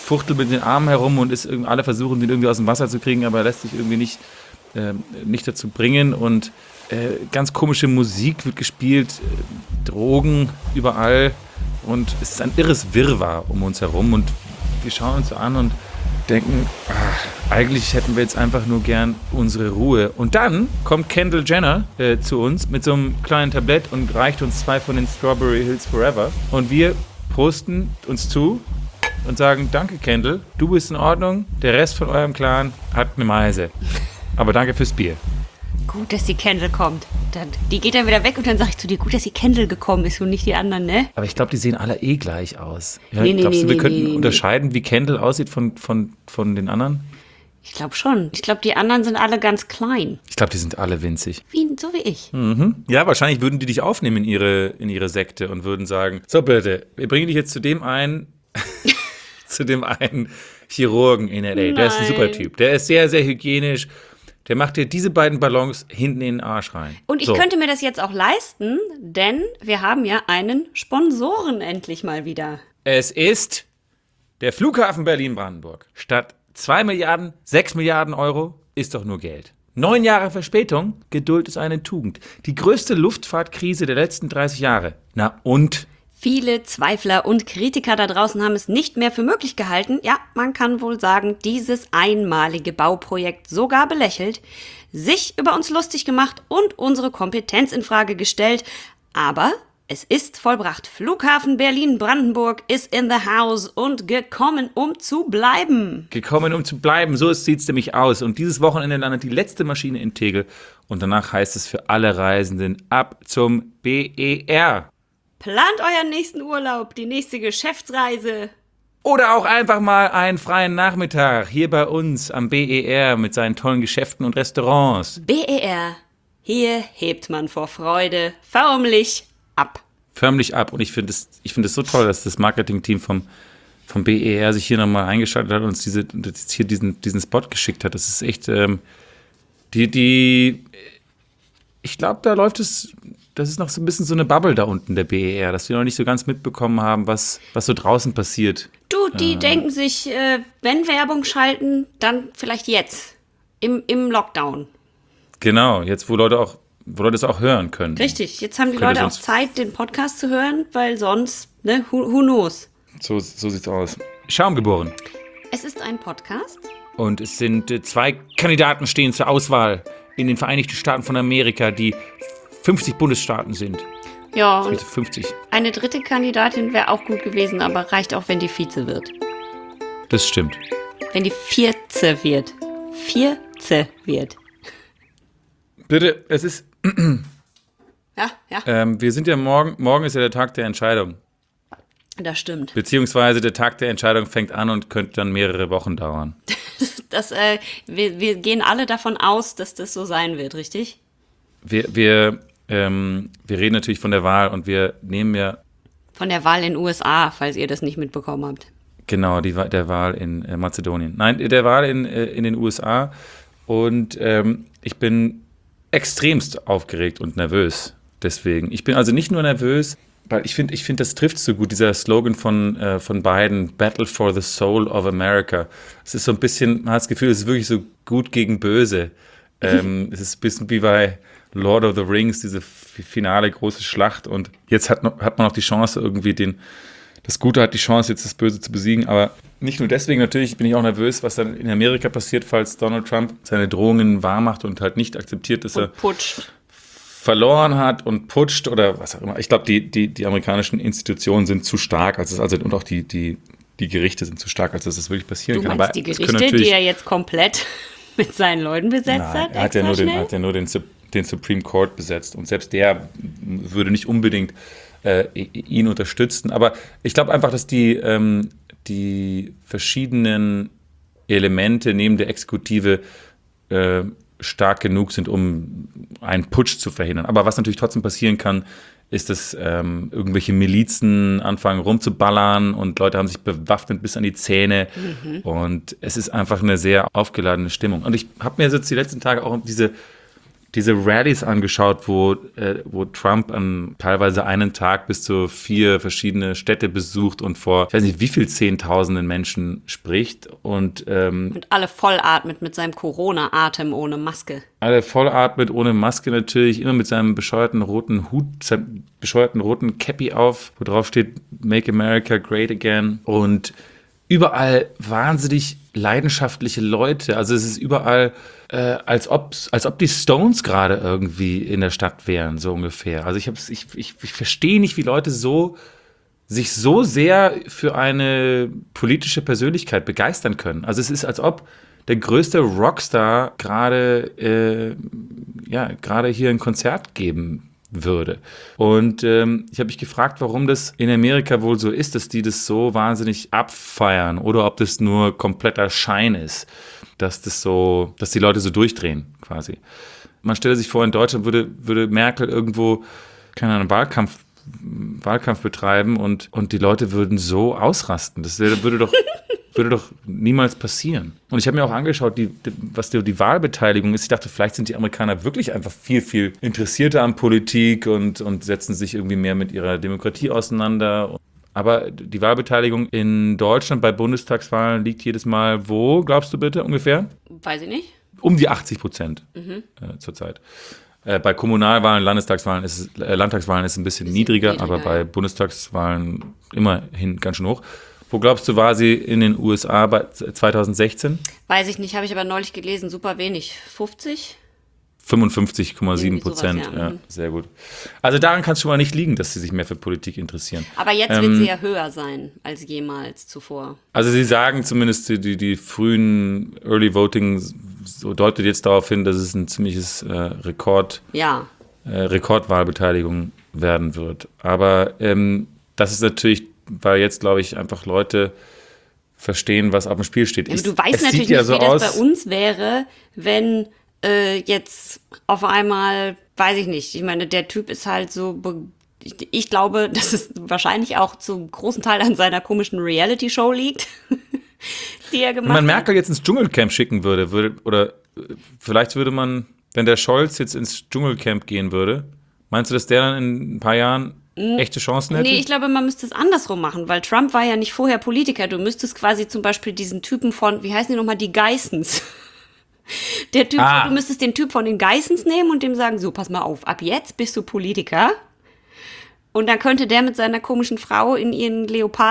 fuchtelt mit den Armen herum und ist irgendwie, alle versuchen, den irgendwie aus dem Wasser zu kriegen, aber er lässt sich irgendwie nicht, äh, nicht dazu bringen. Und äh, ganz komische Musik wird gespielt, äh, Drogen überall. Und es ist ein irres Wirrwarr um uns herum. Und wir schauen uns so an und denken, ach, eigentlich hätten wir jetzt einfach nur gern unsere Ruhe. Und dann kommt Kendall Jenner äh, zu uns mit so einem kleinen Tablett und reicht uns zwei von den Strawberry Hills Forever. Und wir prosten uns zu und sagen, danke Kendall, du bist in Ordnung, der Rest von eurem Clan hat eine Meise. Aber danke fürs Bier. Gut, dass die Kendall kommt. Dann, die geht dann wieder weg und dann sag ich zu dir, gut, dass die Kendall gekommen ist und nicht die anderen, ne? Aber ich glaube, die sehen alle eh gleich aus. Ja, Nee, nee, glaubst du, nee, wir nee, könnten nee, nee. unterscheiden, wie Kendall aussieht von, von, von den anderen? Ich glaube schon. Ich glaube, die anderen sind alle ganz klein. Ich glaube, die sind alle winzig. Wie, so wie ich. Mhm. Ja, wahrscheinlich würden die dich aufnehmen in ihre, in ihre Sekte und würden sagen, so bitte, wir bringen dich jetzt zu dem einen, zu dem einen Chirurgen in L A. Der ist ein Nein. super Typ. Der ist sehr, sehr hygienisch. Der macht dir diese beiden Ballons hinten in den Arsch rein. Und ich so. könnte mir das jetzt auch leisten, denn wir haben ja einen Sponsoren endlich mal wieder. Es ist der Flughafen Berlin-Brandenburg. Statt zwei Milliarden, sechs Milliarden Euro ist doch nur Geld. Neun Jahre Verspätung, Geduld ist eine Tugend. Die größte Luftfahrtkrise der letzten dreißig Jahre. Na und? Viele Zweifler und Kritiker da draußen haben es nicht mehr für möglich gehalten, ja, man kann wohl sagen, dieses einmalige Bauprojekt sogar belächelt, sich über uns lustig gemacht und unsere Kompetenz in Frage gestellt. Aber es ist vollbracht. Flughafen Berlin-Brandenburg ist in the house und gekommen, um zu bleiben. Gekommen, um zu bleiben. So sieht es nämlich aus. Und dieses Wochenende landet die letzte Maschine in Tegel. Und danach heißt es für alle Reisenden ab zum B E R. Plant euren nächsten Urlaub, die nächste Geschäftsreise. Oder auch einfach mal einen freien Nachmittag hier bei uns am B E R mit seinen tollen Geschäften und Restaurants. B E R. Hier hebt man vor Freude förmlich ab. Förmlich ab. Und ich finde es ich finde es so toll, dass das Marketingteam vom, vom B E R sich hier nochmal eingeschaltet hat und uns diese, hier diesen, diesen Spot geschickt hat. Das ist echt, ähm, die, die, ich glaube, da läuft es, das ist noch so ein bisschen so eine Bubble da unten, der B E R, dass wir noch nicht so ganz mitbekommen haben, was, was so draußen passiert. Du, die denken sich, äh, wenn Werbung schalten, dann vielleicht jetzt. Im, im Lockdown. Genau, jetzt wo Leute auch, wo Leute es auch hören können. Richtig, jetzt haben die Könnte Leute auch sonst- Zeit, den Podcast zu hören, weil sonst, ne, who, who knows? So, so sieht's aus. Schaum geboren. Es ist ein Podcast. Und es sind äh, zwei Kandidaten stehen zur Auswahl in den Vereinigten Staaten von Amerika, die fünfzig Bundesstaaten sind. Ja, und Also fünfzig. eine dritte Kandidatin wäre auch gut gewesen, aber reicht auch, wenn die Vize wird. Das stimmt. Wenn die Vierte wird. Vierte wird. Bitte, es ist, Ja, ja, ähm, wir sind ja morgen, morgen ist ja der Tag der Entscheidung. das stimmt. Beziehungsweise der Tag der Entscheidung fängt an und könnte dann mehrere Wochen dauern. Das, äh, wir, wir gehen alle davon aus, dass das so sein wird, richtig? Wir, wir, ähm, wir reden natürlich von der Wahl und wir nehmen ja Von der Wahl in den U S A, falls ihr das nicht mitbekommen habt. genau die, Wa- der Wahl in äh, Mazedonien. Nein, der Wahl in, äh, in den U S A. Und ähm, ich bin extremst aufgeregt und nervös deswegen. Ich bin also nicht nur nervös, weil ich finde, ich finde, das trifft so gut, dieser Slogan von, äh, von Biden, Battle for the Soul of America. Es ist so ein bisschen, man hat das Gefühl, es ist wirklich so gut gegen böse. Ähm, es ist ein bisschen wie bei Lord of the Rings, diese f- finale große Schlacht. Und jetzt hat, noch, hat man noch die Chance, irgendwie den, das Gute hat die Chance, jetzt das Böse zu besiegen. Aber nicht nur deswegen, natürlich bin ich auch nervös, was dann in Amerika passiert, falls Donald Trump seine Drohungen wahrmacht und halt nicht akzeptiert, dass er Und putscht. verloren hat und putscht oder was auch immer. Ich glaube, die, die, die amerikanischen Institutionen sind zu stark, als es, also, und auch die, die, die Gerichte sind zu stark, als dass das wirklich passieren Du kann. meinst die es können Gerichte, die natürlich- er jetzt komplett mit seinen Leuten besetzt Nein, hat? er hat ja extra nur den, schnell? hat ja nur den, Sup- den Supreme Court besetzt und selbst der würde nicht unbedingt äh, ihn unterstützen. Aber ich glaube einfach, dass die, ähm, die verschiedenen Elemente neben der Exekutive äh, stark genug sind, um einen Putsch zu verhindern. Aber was natürlich trotzdem passieren kann, ist, dass ähm, irgendwelche Milizen anfangen rumzuballern und Leute haben sich bewaffnet bis an die Zähne. Mhm. Und es ist einfach eine sehr aufgeladene Stimmung. Und ich habe mir jetzt die letzten Tage auch diese diese Rallyes angeschaut, wo, äh, wo Trump an teilweise einen Tag bis zu vier verschiedene Städte besucht und vor, ich weiß nicht, wie viel Zehntausenden Menschen spricht und ähm, Und alle vollatmet mit seinem Corona-Atem ohne Maske. alle vollatmet, ohne Maske natürlich, immer mit seinem bescheuerten roten Hut, seinem bescheuerten roten Cappy auf, wo drauf steht Make America Great Again und überall wahnsinnig leidenschaftliche Leute. Also es ist überall, äh, als ob, als ob die Stones gerade irgendwie in der Stadt wären, so ungefähr. Also ich, hab's, ich, ich, ich verstehe nicht, wie Leute so sich so sehr für eine politische Persönlichkeit begeistern können. Also es ist, als ob der größte Rockstar gerade äh, ja, gerade hier ein Konzert geben würde. Und ähm, ich habe mich gefragt, warum das in Amerika wohl so ist, dass die das so wahnsinnig abfeiern oder ob das nur kompletter Schein ist, dass das so, dass die Leute so durchdrehen quasi. Man stelle sich vor, in Deutschland würde, würde Merkel irgendwo, keine Ahnung, Wahlkampf, Wahlkampf betreiben und, und die Leute würden so ausrasten. Das würde doch Würde doch niemals passieren. Und ich habe mir auch angeschaut, die, die, was die, die Wahlbeteiligung ist. Ich dachte, vielleicht sind die Amerikaner wirklich einfach viel, viel interessierter an Politik und, und setzen sich irgendwie mehr mit ihrer Demokratie auseinander. Aber die Wahlbeteiligung in Deutschland bei Bundestagswahlen liegt jedes Mal wo, glaubst du bitte, ungefähr? Weiß ich nicht. Um die achtzig Prozent mhm. äh, zurzeit. Äh, bei Kommunalwahlen, Landestagswahlen ist es, äh, Landtagswahlen ist es ein bisschen, bisschen niedriger, niedriger, aber bei Bundestagswahlen immerhin ganz schön hoch. Wo glaubst du, war sie in den U S A bei zwanzig sechzehn? Weiß ich nicht, habe ich aber neulich gelesen, super wenig. fünfzig? fünfundfünfzig Komma sieben Prozent, ja. ja, sehr gut. Also daran kann es schon mal nicht liegen, dass sie sich mehr für Politik interessieren. Aber jetzt ähm, wird sie ja höher sein als jemals zuvor. Also sie sagen zumindest, die, die, die frühen Early Voting so deutet jetzt darauf hin, dass es ein ziemliches äh, Rekord, ja. äh, Rekordwahlbeteiligung werden wird. Aber ähm, das ist natürlich, weil jetzt, glaube ich, einfach Leute verstehen, was auf dem Spiel steht. Ja, aber du weißt natürlich ja nicht, so wie aus, das bei uns wäre, wenn äh, jetzt auf einmal, weiß ich nicht, ich meine, der Typ ist halt so, be- ich, ich glaube, dass es wahrscheinlich auch zum großen Teil an seiner komischen Reality-Show liegt, die er gemacht hat. Wenn man Merkel jetzt ins Dschungelcamp schicken würde, würde, oder vielleicht würde man, wenn der Scholz jetzt ins Dschungelcamp gehen würde, meinst du, dass der dann in ein paar Jahren echte Chancen hätte? Nee, ich glaube, man müsste es andersrum machen, weil Trump war ja nicht vorher Politiker. Du müsstest quasi zum Beispiel diesen Typen von, wie heißen die nochmal, die Geissens. Der Typ, ah. Du müsstest den Typ von den Geissens nehmen und dem sagen, so, pass mal auf, ab jetzt bist du Politiker. Und dann könnte der mit seiner komischen Frau in ihren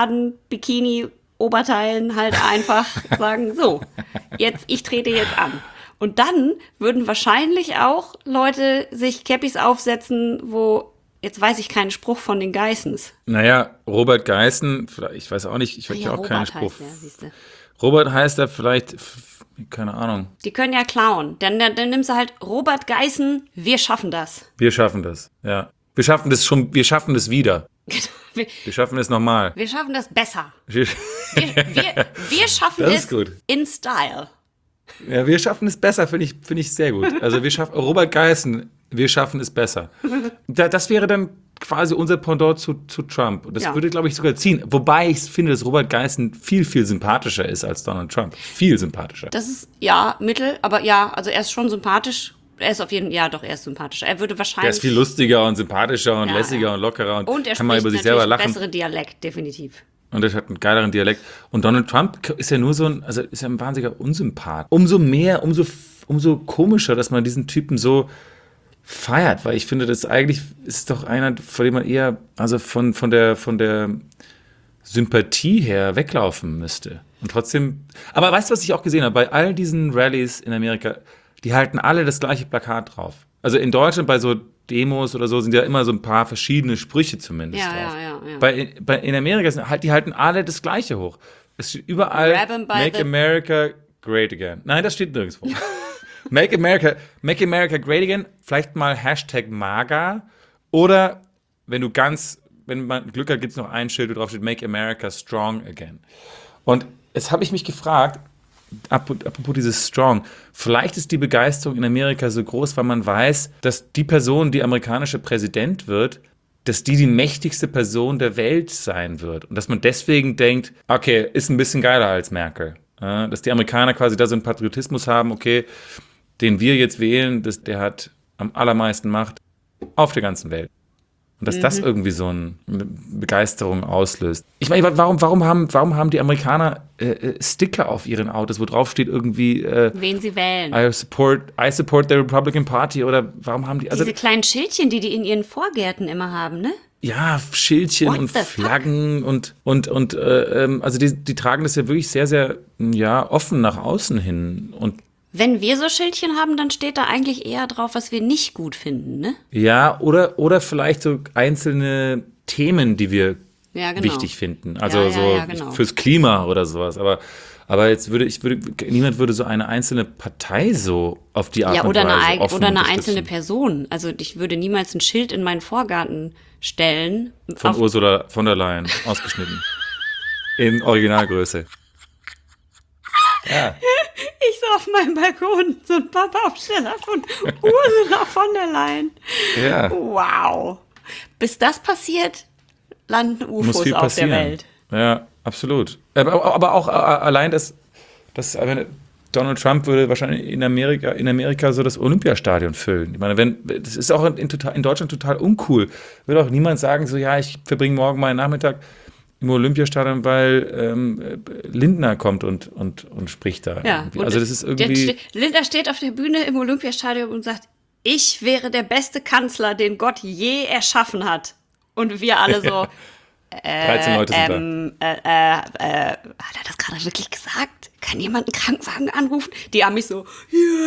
Leoparden-Bikini-Oberteilen halt einfach sagen, so, jetzt, ich trete jetzt an. Und dann würden wahrscheinlich auch Leute sich Cappies aufsetzen, wo jetzt weiß ich keinen Spruch von den Geissens. Naja, Robert Geissen, ich weiß auch nicht, ich weiß ja auch Robert keinen Spruch. Heißt der, siehste. Robert heißt er vielleicht, keine Ahnung. Die können ja klauen. Dann, dann, dann nimmst du halt Robert Geissen, wir schaffen das. Wir schaffen das, ja. Wir schaffen das schon, wir schaffen das wieder. wir, wir schaffen es nochmal. Wir schaffen das besser. wir, wir, wir schaffen das es ist gut. In Style. Ja, wir schaffen es besser, finde ich, finde ich sehr gut. Also wir schaffen, Robert Geissen, wir schaffen es besser. Das wäre dann quasi unser Pendant zu, zu Trump. Und das ja. würde, glaube ich, sogar ziehen. Wobei ich finde, dass Robert Geissen viel, viel sympathischer ist als Donald Trump. Viel sympathischer. Das ist, ja, mittel, aber ja, also er ist schon sympathisch. Er ist auf jeden Fall, ja doch, er ist sympathischer. Er würde wahrscheinlich... Er ist viel lustiger und sympathischer und ja, lässiger ja. und lockerer. Und, und er kann man über sich spricht selber natürlich lachen. Besseren Dialekt, definitiv. Und er hat einen geileren Dialekt. Und Donald Trump ist ja nur so ein, also ist ja ein wahnsinniger Unsympath. Umso mehr, umso, umso komischer, dass man diesen Typen so feiert, weil ich finde, das eigentlich ist doch einer, vor dem man eher, also von, von der, von der Sympathie her weglaufen müsste. Und trotzdem, aber weißt du, was ich auch gesehen habe? Bei all diesen Rallyes in Amerika, die halten alle das gleiche Plakat drauf. Also in Deutschland bei so Demos oder so sind ja immer so ein paar verschiedene Sprüche zumindest ja, drauf. Ja, ja, ja. Bei, bei, in Amerika sind halt, die halten alle das Gleiche hoch. Es steht überall Make America Great Again. Nein, das steht nirgendwo. Make America, Make America Great Again, vielleicht mal Hashtag MAGA oder wenn du ganz, wenn man Glück hat, gibt es noch ein Schild, wo drauf steht Make America Strong Again. Und jetzt habe ich mich gefragt, apropos dieses Strong, vielleicht ist die Begeisterung in Amerika so groß, weil man weiß, dass die Person, die amerikanische Präsident wird, dass die die mächtigste Person der Welt sein wird. Und dass man deswegen denkt, okay, ist ein bisschen geiler als Merkel. Dass die Amerikaner quasi da so einen Patriotismus haben, okay, den wir jetzt wählen, das, der hat am allermeisten macht auf der ganzen Welt. Und dass mhm. das irgendwie so eine Begeisterung auslöst. Ich meine, warum, warum, haben, warum haben die Amerikaner äh, Sticker auf ihren Autos, wo drauf steht irgendwie äh, wen sie wählen. I support, I support the Republican Party oder warum haben die... Also, diese kleinen Schildchen, die die in ihren Vorgärten immer haben, ne? Ja, Schildchen What und Flaggen fuck? und, und, und äh, ähm, also die, die tragen das ja wirklich sehr, sehr ja, offen nach außen hin. Und wenn wir so Schildchen haben, dann steht da eigentlich eher drauf, was wir nicht gut finden, ne? Ja, oder, oder vielleicht so einzelne Themen, die wir ja, genau. wichtig finden. Also ja, ja, so ja, genau. fürs Klima oder sowas. Aber, aber jetzt würde ich, würde, niemand würde so eine einzelne Partei so auf die Art ja, und oder Weise eine, offen oder eine unterstützen. einzelne Person. Also ich würde niemals ein Schild in meinen Vorgarten stellen. Von Ursula von der Leyen, ausgeschnitten. In Originalgröße. Ja. Ich so auf meinem Balkon, so ein Pappaufsteller von Ursula von der Leyen. Ja. Wow. Bis das passiert, landen U F Os Muss viel auf passieren. der Welt. Ja, absolut. Aber, aber auch äh, allein das, das ich meine, Donald Trump würde wahrscheinlich in Amerika, in Amerika so das Olympiastadion füllen. Ich meine, wenn, das ist auch in, in, in Deutschland total uncool. Würde auch niemand sagen, so, ja, ich verbringe morgen meinen Nachmittag im Olympiastadion, weil ähm, Lindner kommt und, und, und spricht da. Ja, irgendwie. Also das ist irgendwie... Ste- Lindner steht auf der Bühne im Olympiastadion und sagt, ich wäre der beste Kanzler, den Gott je erschaffen hat. Und wir alle so... äh, dreizehn Leute sind ähm, da. Äh, äh, äh, hat er das gerade wirklich gesagt? Kann jemand einen Krankenwagen anrufen? Die haben mich so...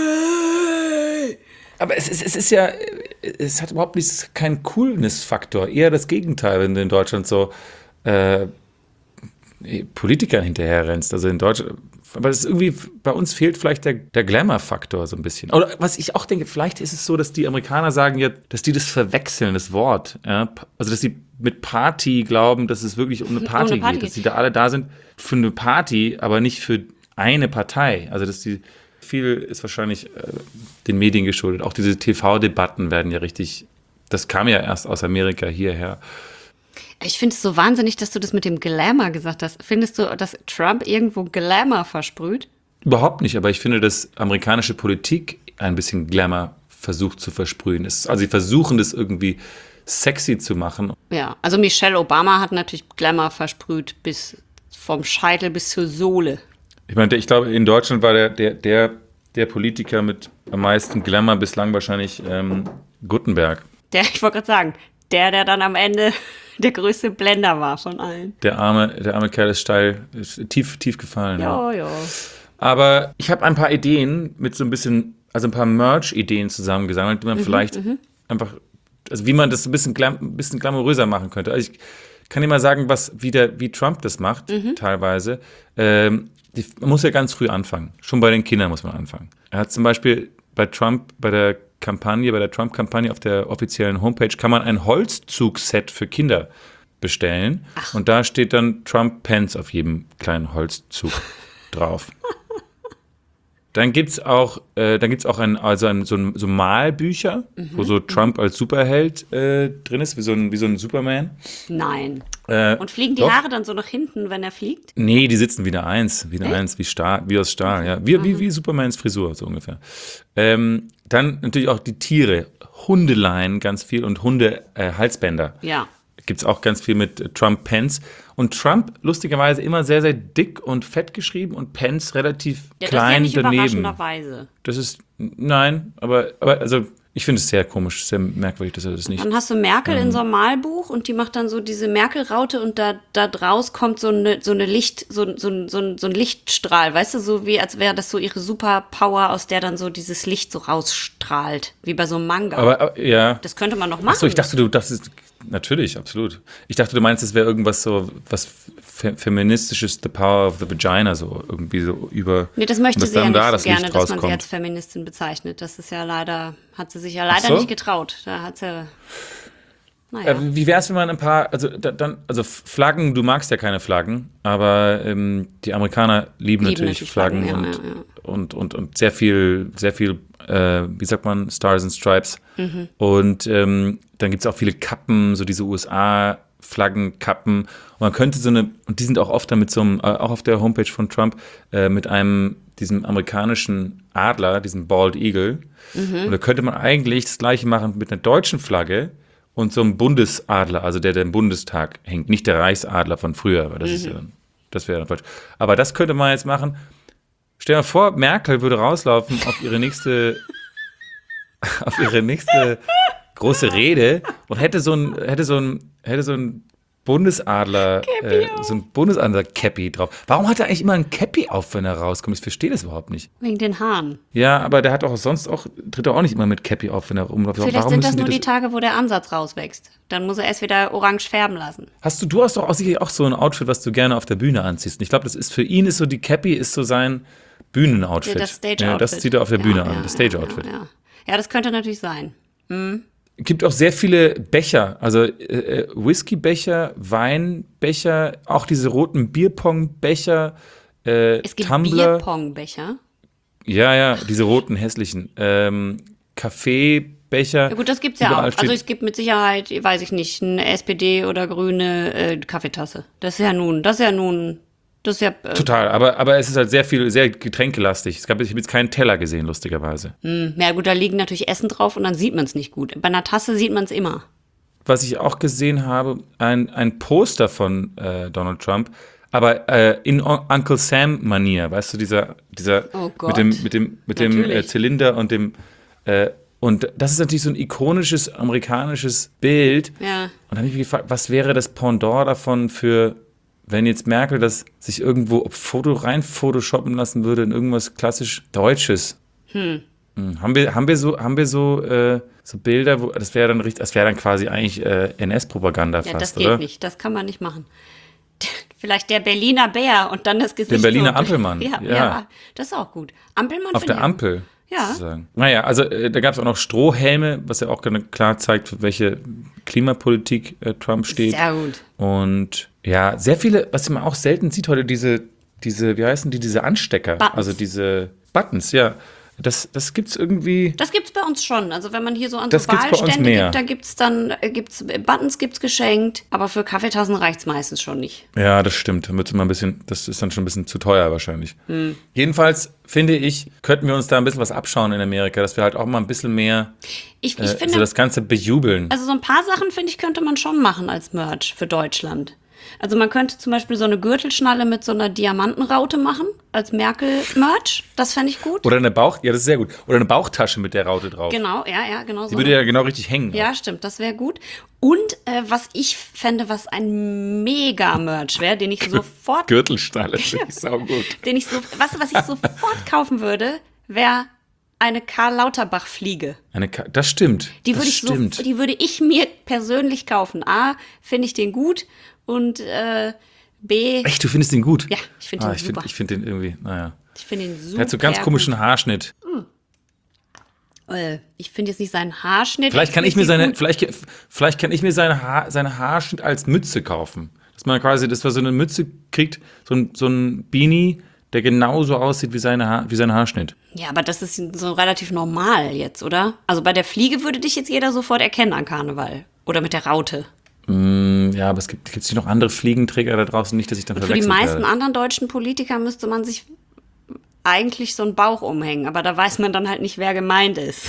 Yeah. Aber es ist, es ist ja... Es hat überhaupt nicht keinen Coolness-Faktor. Eher das Gegenteil, wenn du in Deutschland so... Äh, Politikern hinterher rennst, also in Deutschland, aber das ist irgendwie, bei uns fehlt vielleicht der, der Glamour-Faktor so ein bisschen. Oder was ich auch denke, vielleicht ist es so, dass die Amerikaner sagen ja, dass die das verwechseln, das Wort, ja? Also dass sie mit Party glauben, dass es wirklich um eine Party, um eine Party geht, geht, dass die da alle da sind für eine Party, aber nicht für eine Partei. Also dass die, viel ist wahrscheinlich äh, den Medien geschuldet, auch diese T V-Debatten werden ja richtig, das kam ja erst aus Amerika hierher. Ich finde es so wahnsinnig, dass du das mit dem Glamour gesagt hast. Findest du, dass Trump irgendwo Glamour versprüht? Überhaupt nicht, aber ich finde, dass amerikanische Politik ein bisschen Glamour versucht zu versprühen. Also sie versuchen das irgendwie sexy zu machen. Ja, also Michelle Obama hat natürlich Glamour versprüht bis vom Scheitel bis zur Sohle. Ich meine, ich glaube, in Deutschland war der, der, der, der Politiker mit am meisten Glamour bislang wahrscheinlich ähm, Guttenberg. Der, ich wollte gerade sagen, der, der dann am Ende der größte Blender war von allen. Der arme, der arme Kerl ist steil, ist tief, tief gefallen. Ja, ja. Aber ich habe ein paar Ideen mit so ein bisschen, also ein paar Merch-Ideen zusammengesammelt, die man mhm, vielleicht mhm. einfach, also wie man das ein bisschen, glam, ein bisschen glamouröser machen könnte. Also ich kann dir mal sagen, was, wie, der, wie Trump das macht, mhm. teilweise. Ähm, die, man muss ja ganz früh anfangen. Schon bei den Kindern muss man anfangen. Er hat zum Beispiel bei Trump, bei der Kampagne, bei der Trump-Kampagne auf der offiziellen Homepage kann man ein Holzzug-Set für Kinder bestellen. Ach. Und da steht dann Trump-Pants auf jedem kleinen Holzzug drauf. Dann gibt es auch, äh, dann gibt's auch ein, also ein, so, ein, so Malbücher, mhm. wo so Trump als Superheld äh, drin ist, wie so ein, wie so ein Superman. Nein. Äh, Und fliegen die doch. Haare dann so nach hinten, wenn er fliegt? Nee, die sitzen wie eine Eins, wie eine Eins, wie, Stahl, wie aus Stahl, ja. Wie, mhm. wie, wie Supermans Frisur, so ungefähr. Ähm, dann natürlich auch die Tiere, Hundeleien ganz viel und Hunde-Halsbänder. Äh, ja. Gibt es auch ganz viel mit äh, Trump Pence. Und Trump, lustigerweise, immer sehr, sehr dick und fett geschrieben und Pence relativ ja, klein das ist ja daneben. nicht überraschenderweise. Das ist, nein, aber, aber also ich finde es sehr komisch, sehr merkwürdig, dass er das nicht... Dann hast du Merkel ähm, in so einem Malbuch und die macht dann so diese Merkel-Raute und da, da draus kommt so eine, so eine Licht, so, so, so, so ein Lichtstrahl, weißt du, so wie als wäre das so ihre Superpower, aus der dann so dieses Licht so rausstrahlt, wie bei so einem Manga. Aber, aber ja. Das könnte man noch machen. Achso, ich dachte, du dachtest, natürlich, absolut. Ich dachte, du meinst, es wäre irgendwas so, was fe- feministisches, the power of the vagina, so irgendwie so über... Nee, das möchte dass sie ja dann nicht da so das gerne, Licht dass man sie rauskommt. als Feministin bezeichnet. Das ist ja leider, hat sie sich ja leider so? nicht getraut. Da hat sie, naja. Äh, wie wäre es, wenn man ein paar, also da, dann, also Flaggen, du magst ja keine Flaggen, aber ähm, die Amerikaner lieben, lieben natürlich, natürlich Flaggen, Flaggen und, ja, ja. Und, und, und sehr viel, sehr viel, äh, wie sagt man, Stars and Stripes. Mhm. Und ähm, dann gibt es auch viele Kappen, so diese U S A-Flaggenkappen. Und man könnte so eine, und die sind auch oft dann mit so einem, äh, auch auf der Homepage von Trump, äh, mit einem diesem amerikanischen Adler, diesem Bald Eagle. Mhm. Und da könnte man eigentlich das Gleiche machen mit einer deutschen Flagge und so einem Bundesadler, also der, der im Bundestag hängt. Nicht der Reichsadler von früher, weil das Mhm. ist ja, das wäre falsch. Aber das könnte man jetzt machen. Stell dir mal vor, Merkel würde rauslaufen auf ihre nächste, auf ihre nächste große Rede und hätte so ein, hätte so ein, hätte so ein Bundesadler, äh, so ein Bundesadler-Cappy drauf. Warum hat er eigentlich immer ein Cappy auf, wenn er rauskommt? Ich verstehe das überhaupt nicht. Wegen den Haaren. Ja, aber der hat auch sonst auch, tritt er auch nicht immer mit Cappy auf, wenn er rumläuft. Vielleicht Warum sind das müssen nur die die Tage, wo der Ansatz rauswächst. Dann muss er erst wieder orange färben lassen. Hast du, du hast doch auch sicherlich auch so ein Outfit, was du gerne auf der Bühne anziehst. Und ich glaube, das ist für ihn ist so, die Cappy ist so sein Bühnenoutfit. Ja, das Stage-Outfit. Ja, das zieht er auf der Bühne ja, an, ja, das Stage-Outfit. Ja, ja. ja, das könnte natürlich sein. Gibt auch sehr viele Becher, also äh, Whiskybecher, Weinbecher, auch diese roten Bierpongbecher, äh, Es gibt Tumbler. Bierpongbecher. Ja, ja, diese roten hässlichen ähm, Kaffeebecher. Ja gut, das gibt's ja Überall auch. steht- Also es gibt mit Sicherheit, weiß ich nicht, eine S P D oder grüne äh, Kaffeetasse. Das ist ja nun, das ist ja nun, das ist ja äh, Total, aber, aber es ist halt sehr viel, sehr getränkelastig. Es gab, ich habe jetzt keinen Teller gesehen, lustigerweise. mh, ja gut, da liegen natürlich Essen drauf und dann sieht man es nicht gut. Bei einer Tasse sieht man es immer. Was ich auch gesehen habe, ein, ein Poster von äh, Donald Trump, aber äh, in O- Uncle Sam-Manier, weißt du, dieser, dieser Oh Gott. mit dem, mit dem, mit dem äh, Natürlich. Zylinder und dem äh, und das ist natürlich so ein ikonisches amerikanisches Bild. Ja. Und dann habe ich mich gefragt, was wäre das Pendant davon für, wenn jetzt Merkel das sich irgendwo auf Foto rein photoshoppen lassen würde in irgendwas klassisch Deutsches. Hm. Haben wir, haben wir so, haben wir so, äh, so Bilder, wo das wäre dann richtig, das wäre dann quasi eigentlich äh, N S-Propaganda Ja, fast, das geht oder? nicht. Das kann man nicht machen. Vielleicht der Berliner Bär und dann das Gesicht. Den Berliner so. Ampelmann, Ja, ja. ja. das ist auch gut. Ampelmann Auf finde der ich auch. Ampel. Ja. Sozusagen. Naja, also äh, da gab es auch noch Strohhelme, was ja auch ganz klar zeigt, für welche Klimapolitik äh, Trump steht. Sehr gut. Und ja, sehr viele, was man auch selten sieht heute, diese, diese, wie heißen die, diese Anstecker, Buttons. also diese Buttons, ja. Das, das gibt's irgendwie. Das gibt's bei uns schon. Also wenn man hier so an Das so gibt's bei uns Wahlstände mehr. gibt, da gibt's dann äh, gibt's Buttons gibt's geschenkt, aber für Kaffeetassen reicht's meistens schon nicht. Ja, das stimmt. Da wird's immer ein bisschen, das ist dann schon ein bisschen zu teuer wahrscheinlich. Hm. Jedenfalls finde ich, könnten wir uns da ein bisschen was abschauen in Amerika, dass wir halt auch mal ein bisschen mehr Ich, ich äh, finde, so das Ganze bejubeln. also so ein paar Sachen finde ich könnte man schon machen als Merch für Deutschland. Also man könnte zum Beispiel so eine Gürtelschnalle mit so einer Diamantenraute machen als Merkel-Merch. Das fände ich gut. Oder eine Bauch, ja, das ist sehr gut. Oder eine Bauchtasche mit der Raute drauf. Genau, ja, ja, genau Die so. würde ja genau richtig hängen. Ja, stimmt, das wäre gut. Und äh, was ich fände, was ein Mega-Merch wäre, den ich sofort, Gürtelstalle, finde ich saugut. den ich so, was, was ich sofort kaufen würde, wäre eine Karl Lauterbach-Fliege. Eine Ka das stimmt. Die das würde ich stimmt. so, die würde ich mir persönlich kaufen. A, finde ich den gut und äh, B, Echt, du findest den gut? ja, ich finde ah, den ich super. finde ich find den irgendwie, naja. ich finde ihn super. Der hat so ganz komischen Haarschnitt. Äh, ich finde jetzt nicht seinen Haarschnitt. Vielleicht kann ich find mir sie seine, gut. vielleicht, vielleicht kann ich mir seine, Haar, seine Haarschnitt als Mütze kaufen. Dass man quasi, dass man so eine Mütze kriegt, so ein, so ein Beanie, der genauso aussieht wie, seine Haar, wie sein Haarschnitt. Ja, aber das ist so relativ normal jetzt, oder? Also bei der Fliege würde dich jetzt jeder sofort erkennen an Karneval. Oder mit der Raute. Mm, ja, aber es gibt, gibt noch andere Fliegenträger da draußen, nicht, dass ich dann Und für die verwechselt meisten werde. anderen deutschen Politiker müsste man sich eigentlich so einen Bauch umhängen. Aber da weiß man dann halt nicht, wer gemeint ist.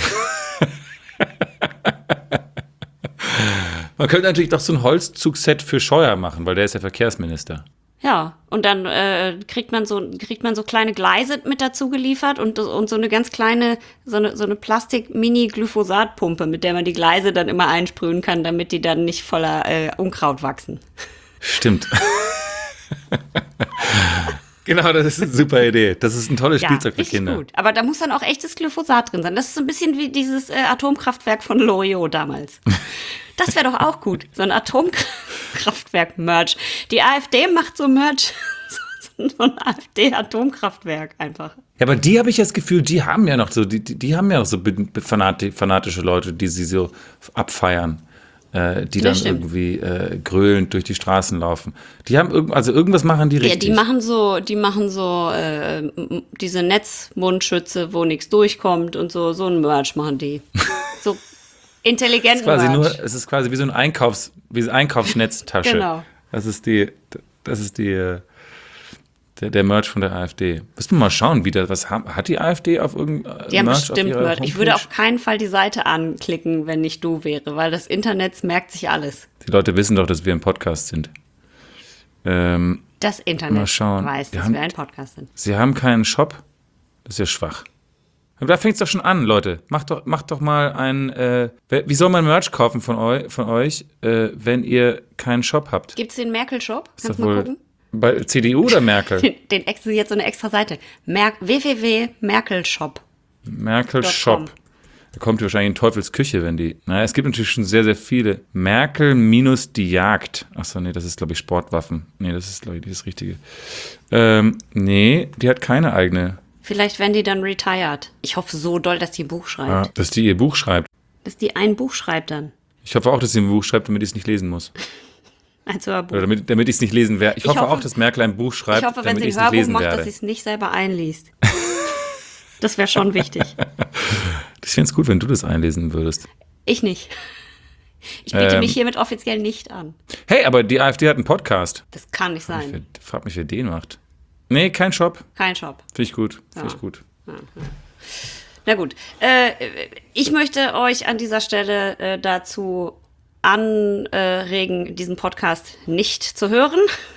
Man könnte natürlich doch so ein Holzzugset für Scheuer machen, weil der ist ja Verkehrsminister. Ja, und dann äh, kriegt man so kriegt man so kleine Gleise mit dazu geliefert und, und so eine ganz kleine, so eine, so eine Plastik-Mini-Glyphosat-Pumpe, mit der man die Gleise dann immer einsprühen kann, damit die dann nicht voller äh, Unkraut wachsen. Stimmt. Genau, das ist eine super Idee. Das ist ein tolles Spielzeug für richtig Kinder. gut. Aber da muss dann auch echtes Glyphosat drin sein. Das ist so ein bisschen wie dieses äh, Atomkraftwerk von Loriot damals. Das wäre doch auch gut. So ein Atomkraftwerk-Merch. Die AfD macht so Merch. So so ein AfD-Atomkraftwerk einfach. Ja, aber die habe ich das Gefühl, die haben ja noch so, die, die die haben ja noch so be- be- fanati- fanatische Leute, die sie so abfeiern, äh, die dann Das stimmt. irgendwie äh, gröhlend durch die Straßen laufen. Die haben irgend, also irgendwas machen die Ja, richtig. die machen so, die machen so äh, m- diese Netzmundschütze, wo nichts durchkommt und so, so ein Merch machen die. So intelligenten quasi Merch. nur, es ist quasi wie so ein Einkaufs, wie eine Einkaufsnetztasche. Genau. Das ist die, das ist die, äh, Der, der Merch von der AfD. Müssen wir mal schauen, wie das, was haben, hat die AfD auf irgendein Die haben Merch bestimmt auf ihrer Merch. Ich würde Homepage? auf keinen Fall die Seite anklicken, wenn nicht du wäre, weil das Internet merkt sich alles. Die Leute wissen doch, dass wir ein Podcast sind. Ähm, Das Internet Mal schauen. weiß, Wir dass haben- wir ein Podcast sind. Sie haben keinen Shop. Das ist ja schwach. Aber da fängt es doch schon an, Leute. Macht doch, macht doch mal ein. Äh, wer- wie soll man Merch kaufen von, eu, von euch, äh, wenn ihr keinen Shop habt? Gibt es den Merkel-Shop? Ist Kannst doch du mal wohl gucken? bei C D U oder Merkel? Den, den extra, jetzt so eine extra Seite. Mer w w w punkt merkel shop. Merkel Dot Shop. com. Da kommt wahrscheinlich in Teufels Küche, wenn die. Naja, es gibt natürlich schon sehr, sehr viele. Merkel minus die Jagd. Achso, nee, das ist, glaube ich, Sportwaffen. Nee, das ist, glaube ich, das Richtige. Ähm, nee, die hat keine eigene. Vielleicht werden die dann retired. Ich hoffe so doll, dass die ein Buch schreibt. Ah, dass die ihr Buch schreibt. Dass die ein Buch schreibt dann. Ich hoffe auch, dass sie ein Buch schreibt, damit ich es nicht lesen muss. Ein Hörbuch. Oder damit, damit ich es nicht lesen werde. Ich, Ich hoffe hoffe- auch, dass Merkel ein Buch schreibt, Ich hoffe, wenn damit sie ich ein es nicht Hörbuch lesen macht, werde. dass sie es nicht selber einliest. Das wäre schon wichtig. Ich finde es gut, wenn du das einlesen würdest. Ich nicht. Ich biete Ähm. mich hiermit offiziell nicht an. Hey, aber die AfD hat einen Podcast. Das kann nicht sein. Ich frag mich, wer den macht. Nee, kein Shop. Kein Shop. Finde ich gut. Finde Ja. ich gut. Na gut. Äh, ich möchte euch an dieser Stelle äh, dazu anregen, diesen Podcast nicht zu hören.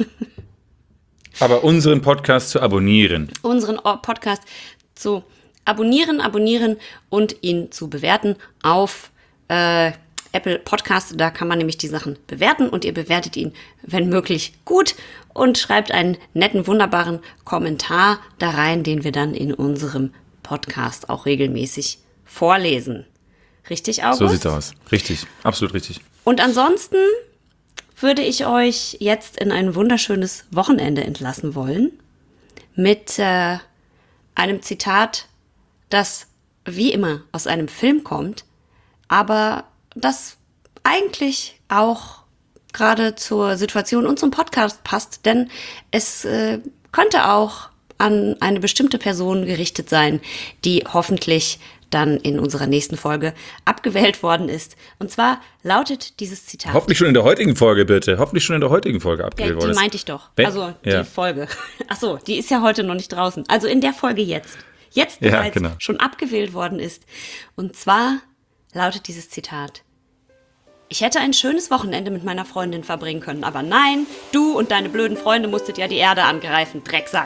Aber unseren Podcast zu abonnieren. Unseren O- Podcast zu abonnieren, abonnieren und ihn zu bewerten auf äh, Apple Podcast. Da kann man nämlich die Sachen bewerten und ihr bewertet ihn, wenn möglich, gut und schreibt einen netten, wunderbaren Kommentar da rein, den wir dann in unserem Podcast auch regelmäßig vorlesen. Richtig, August? So sieht's aus. Richtig. Absolut richtig. Und ansonsten würde ich euch jetzt in ein wunderschönes Wochenende entlassen wollen mit äh, einem Zitat, das wie immer aus einem Film kommt, aber das eigentlich auch gerade zur Situation und zum Podcast passt, denn es äh, könnte auch an eine bestimmte Person gerichtet sein, die hoffentlich dann in unserer nächsten Folge abgewählt worden ist. Und zwar lautet dieses Zitat. Hoffentlich schon in der heutigen Folge, bitte. Hoffentlich schon in der heutigen Folge Ja, abgewählt die worden. meinte ich doch. Wenn- Also die ja. Folge. Ach so, die ist ja heute noch nicht draußen. Also in der Folge jetzt. Jetzt Ja, bereits genau. schon abgewählt worden ist. Und zwar lautet dieses Zitat. Ich hätte ein schönes Wochenende mit meiner Freundin verbringen können, aber nein, du und deine blöden Freunde musstet ja die Erde angreifen, Drecksack.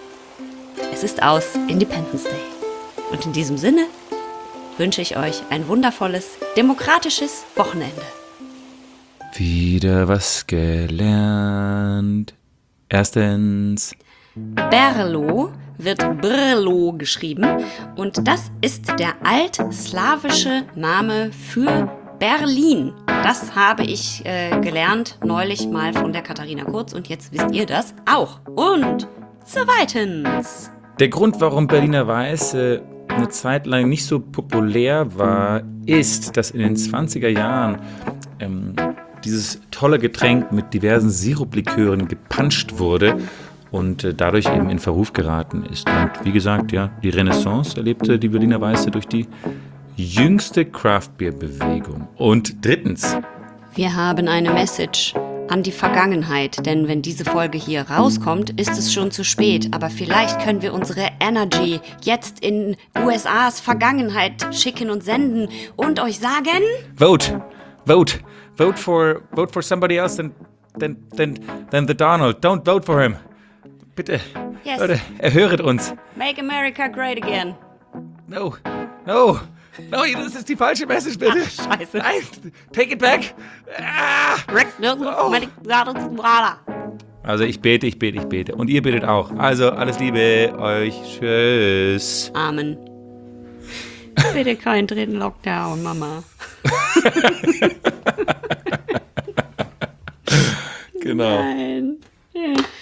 Es ist aus Independence Day. Und in diesem Sinne wünsche ich euch ein wundervolles, demokratisches Wochenende. Wieder was gelernt. Erstens. Berlo wird Brlo geschrieben und das ist der altslawische Name für Berlin. Das habe ich äh, gelernt neulich mal von der Katharina Kurz und jetzt wisst ihr das auch. Und zweitens. Der Grund, warum Berliner Weiß äh, eine Zeit lang nicht so populär war, ist, dass in den zwanziger Jahren ähm, dieses tolle Getränk mit diversen Siruplikören gepanscht wurde und äh, dadurch eben in Verruf geraten ist. Und wie gesagt, ja, die Renaissance erlebte die Berliner Weiße durch die jüngste Craft-Bier-Bewegung. Und drittens, Wir haben eine Message an die Vergangenheit, denn wenn diese Folge hier rauskommt, ist es schon zu spät. Aber vielleicht können wir unsere Energy jetzt in U S As Vergangenheit schicken und senden und euch sagen... vote, vote, vote for, vote for somebody else than, than, than, than the Donald. Don't vote for him. Bitte, Yes. Leute, erhöret uns. Make America great again. No, no, no, das ist die falsche Message, bitte. Ach, scheiße. Nein, take it back. Ah. Also ich bete, ich bete, ich bete. Und ihr betet auch. Also alles Liebe euch. Tschüss. Amen. Bitte keinen dritten Lockdown, Mama. Genau. Nein. Ja.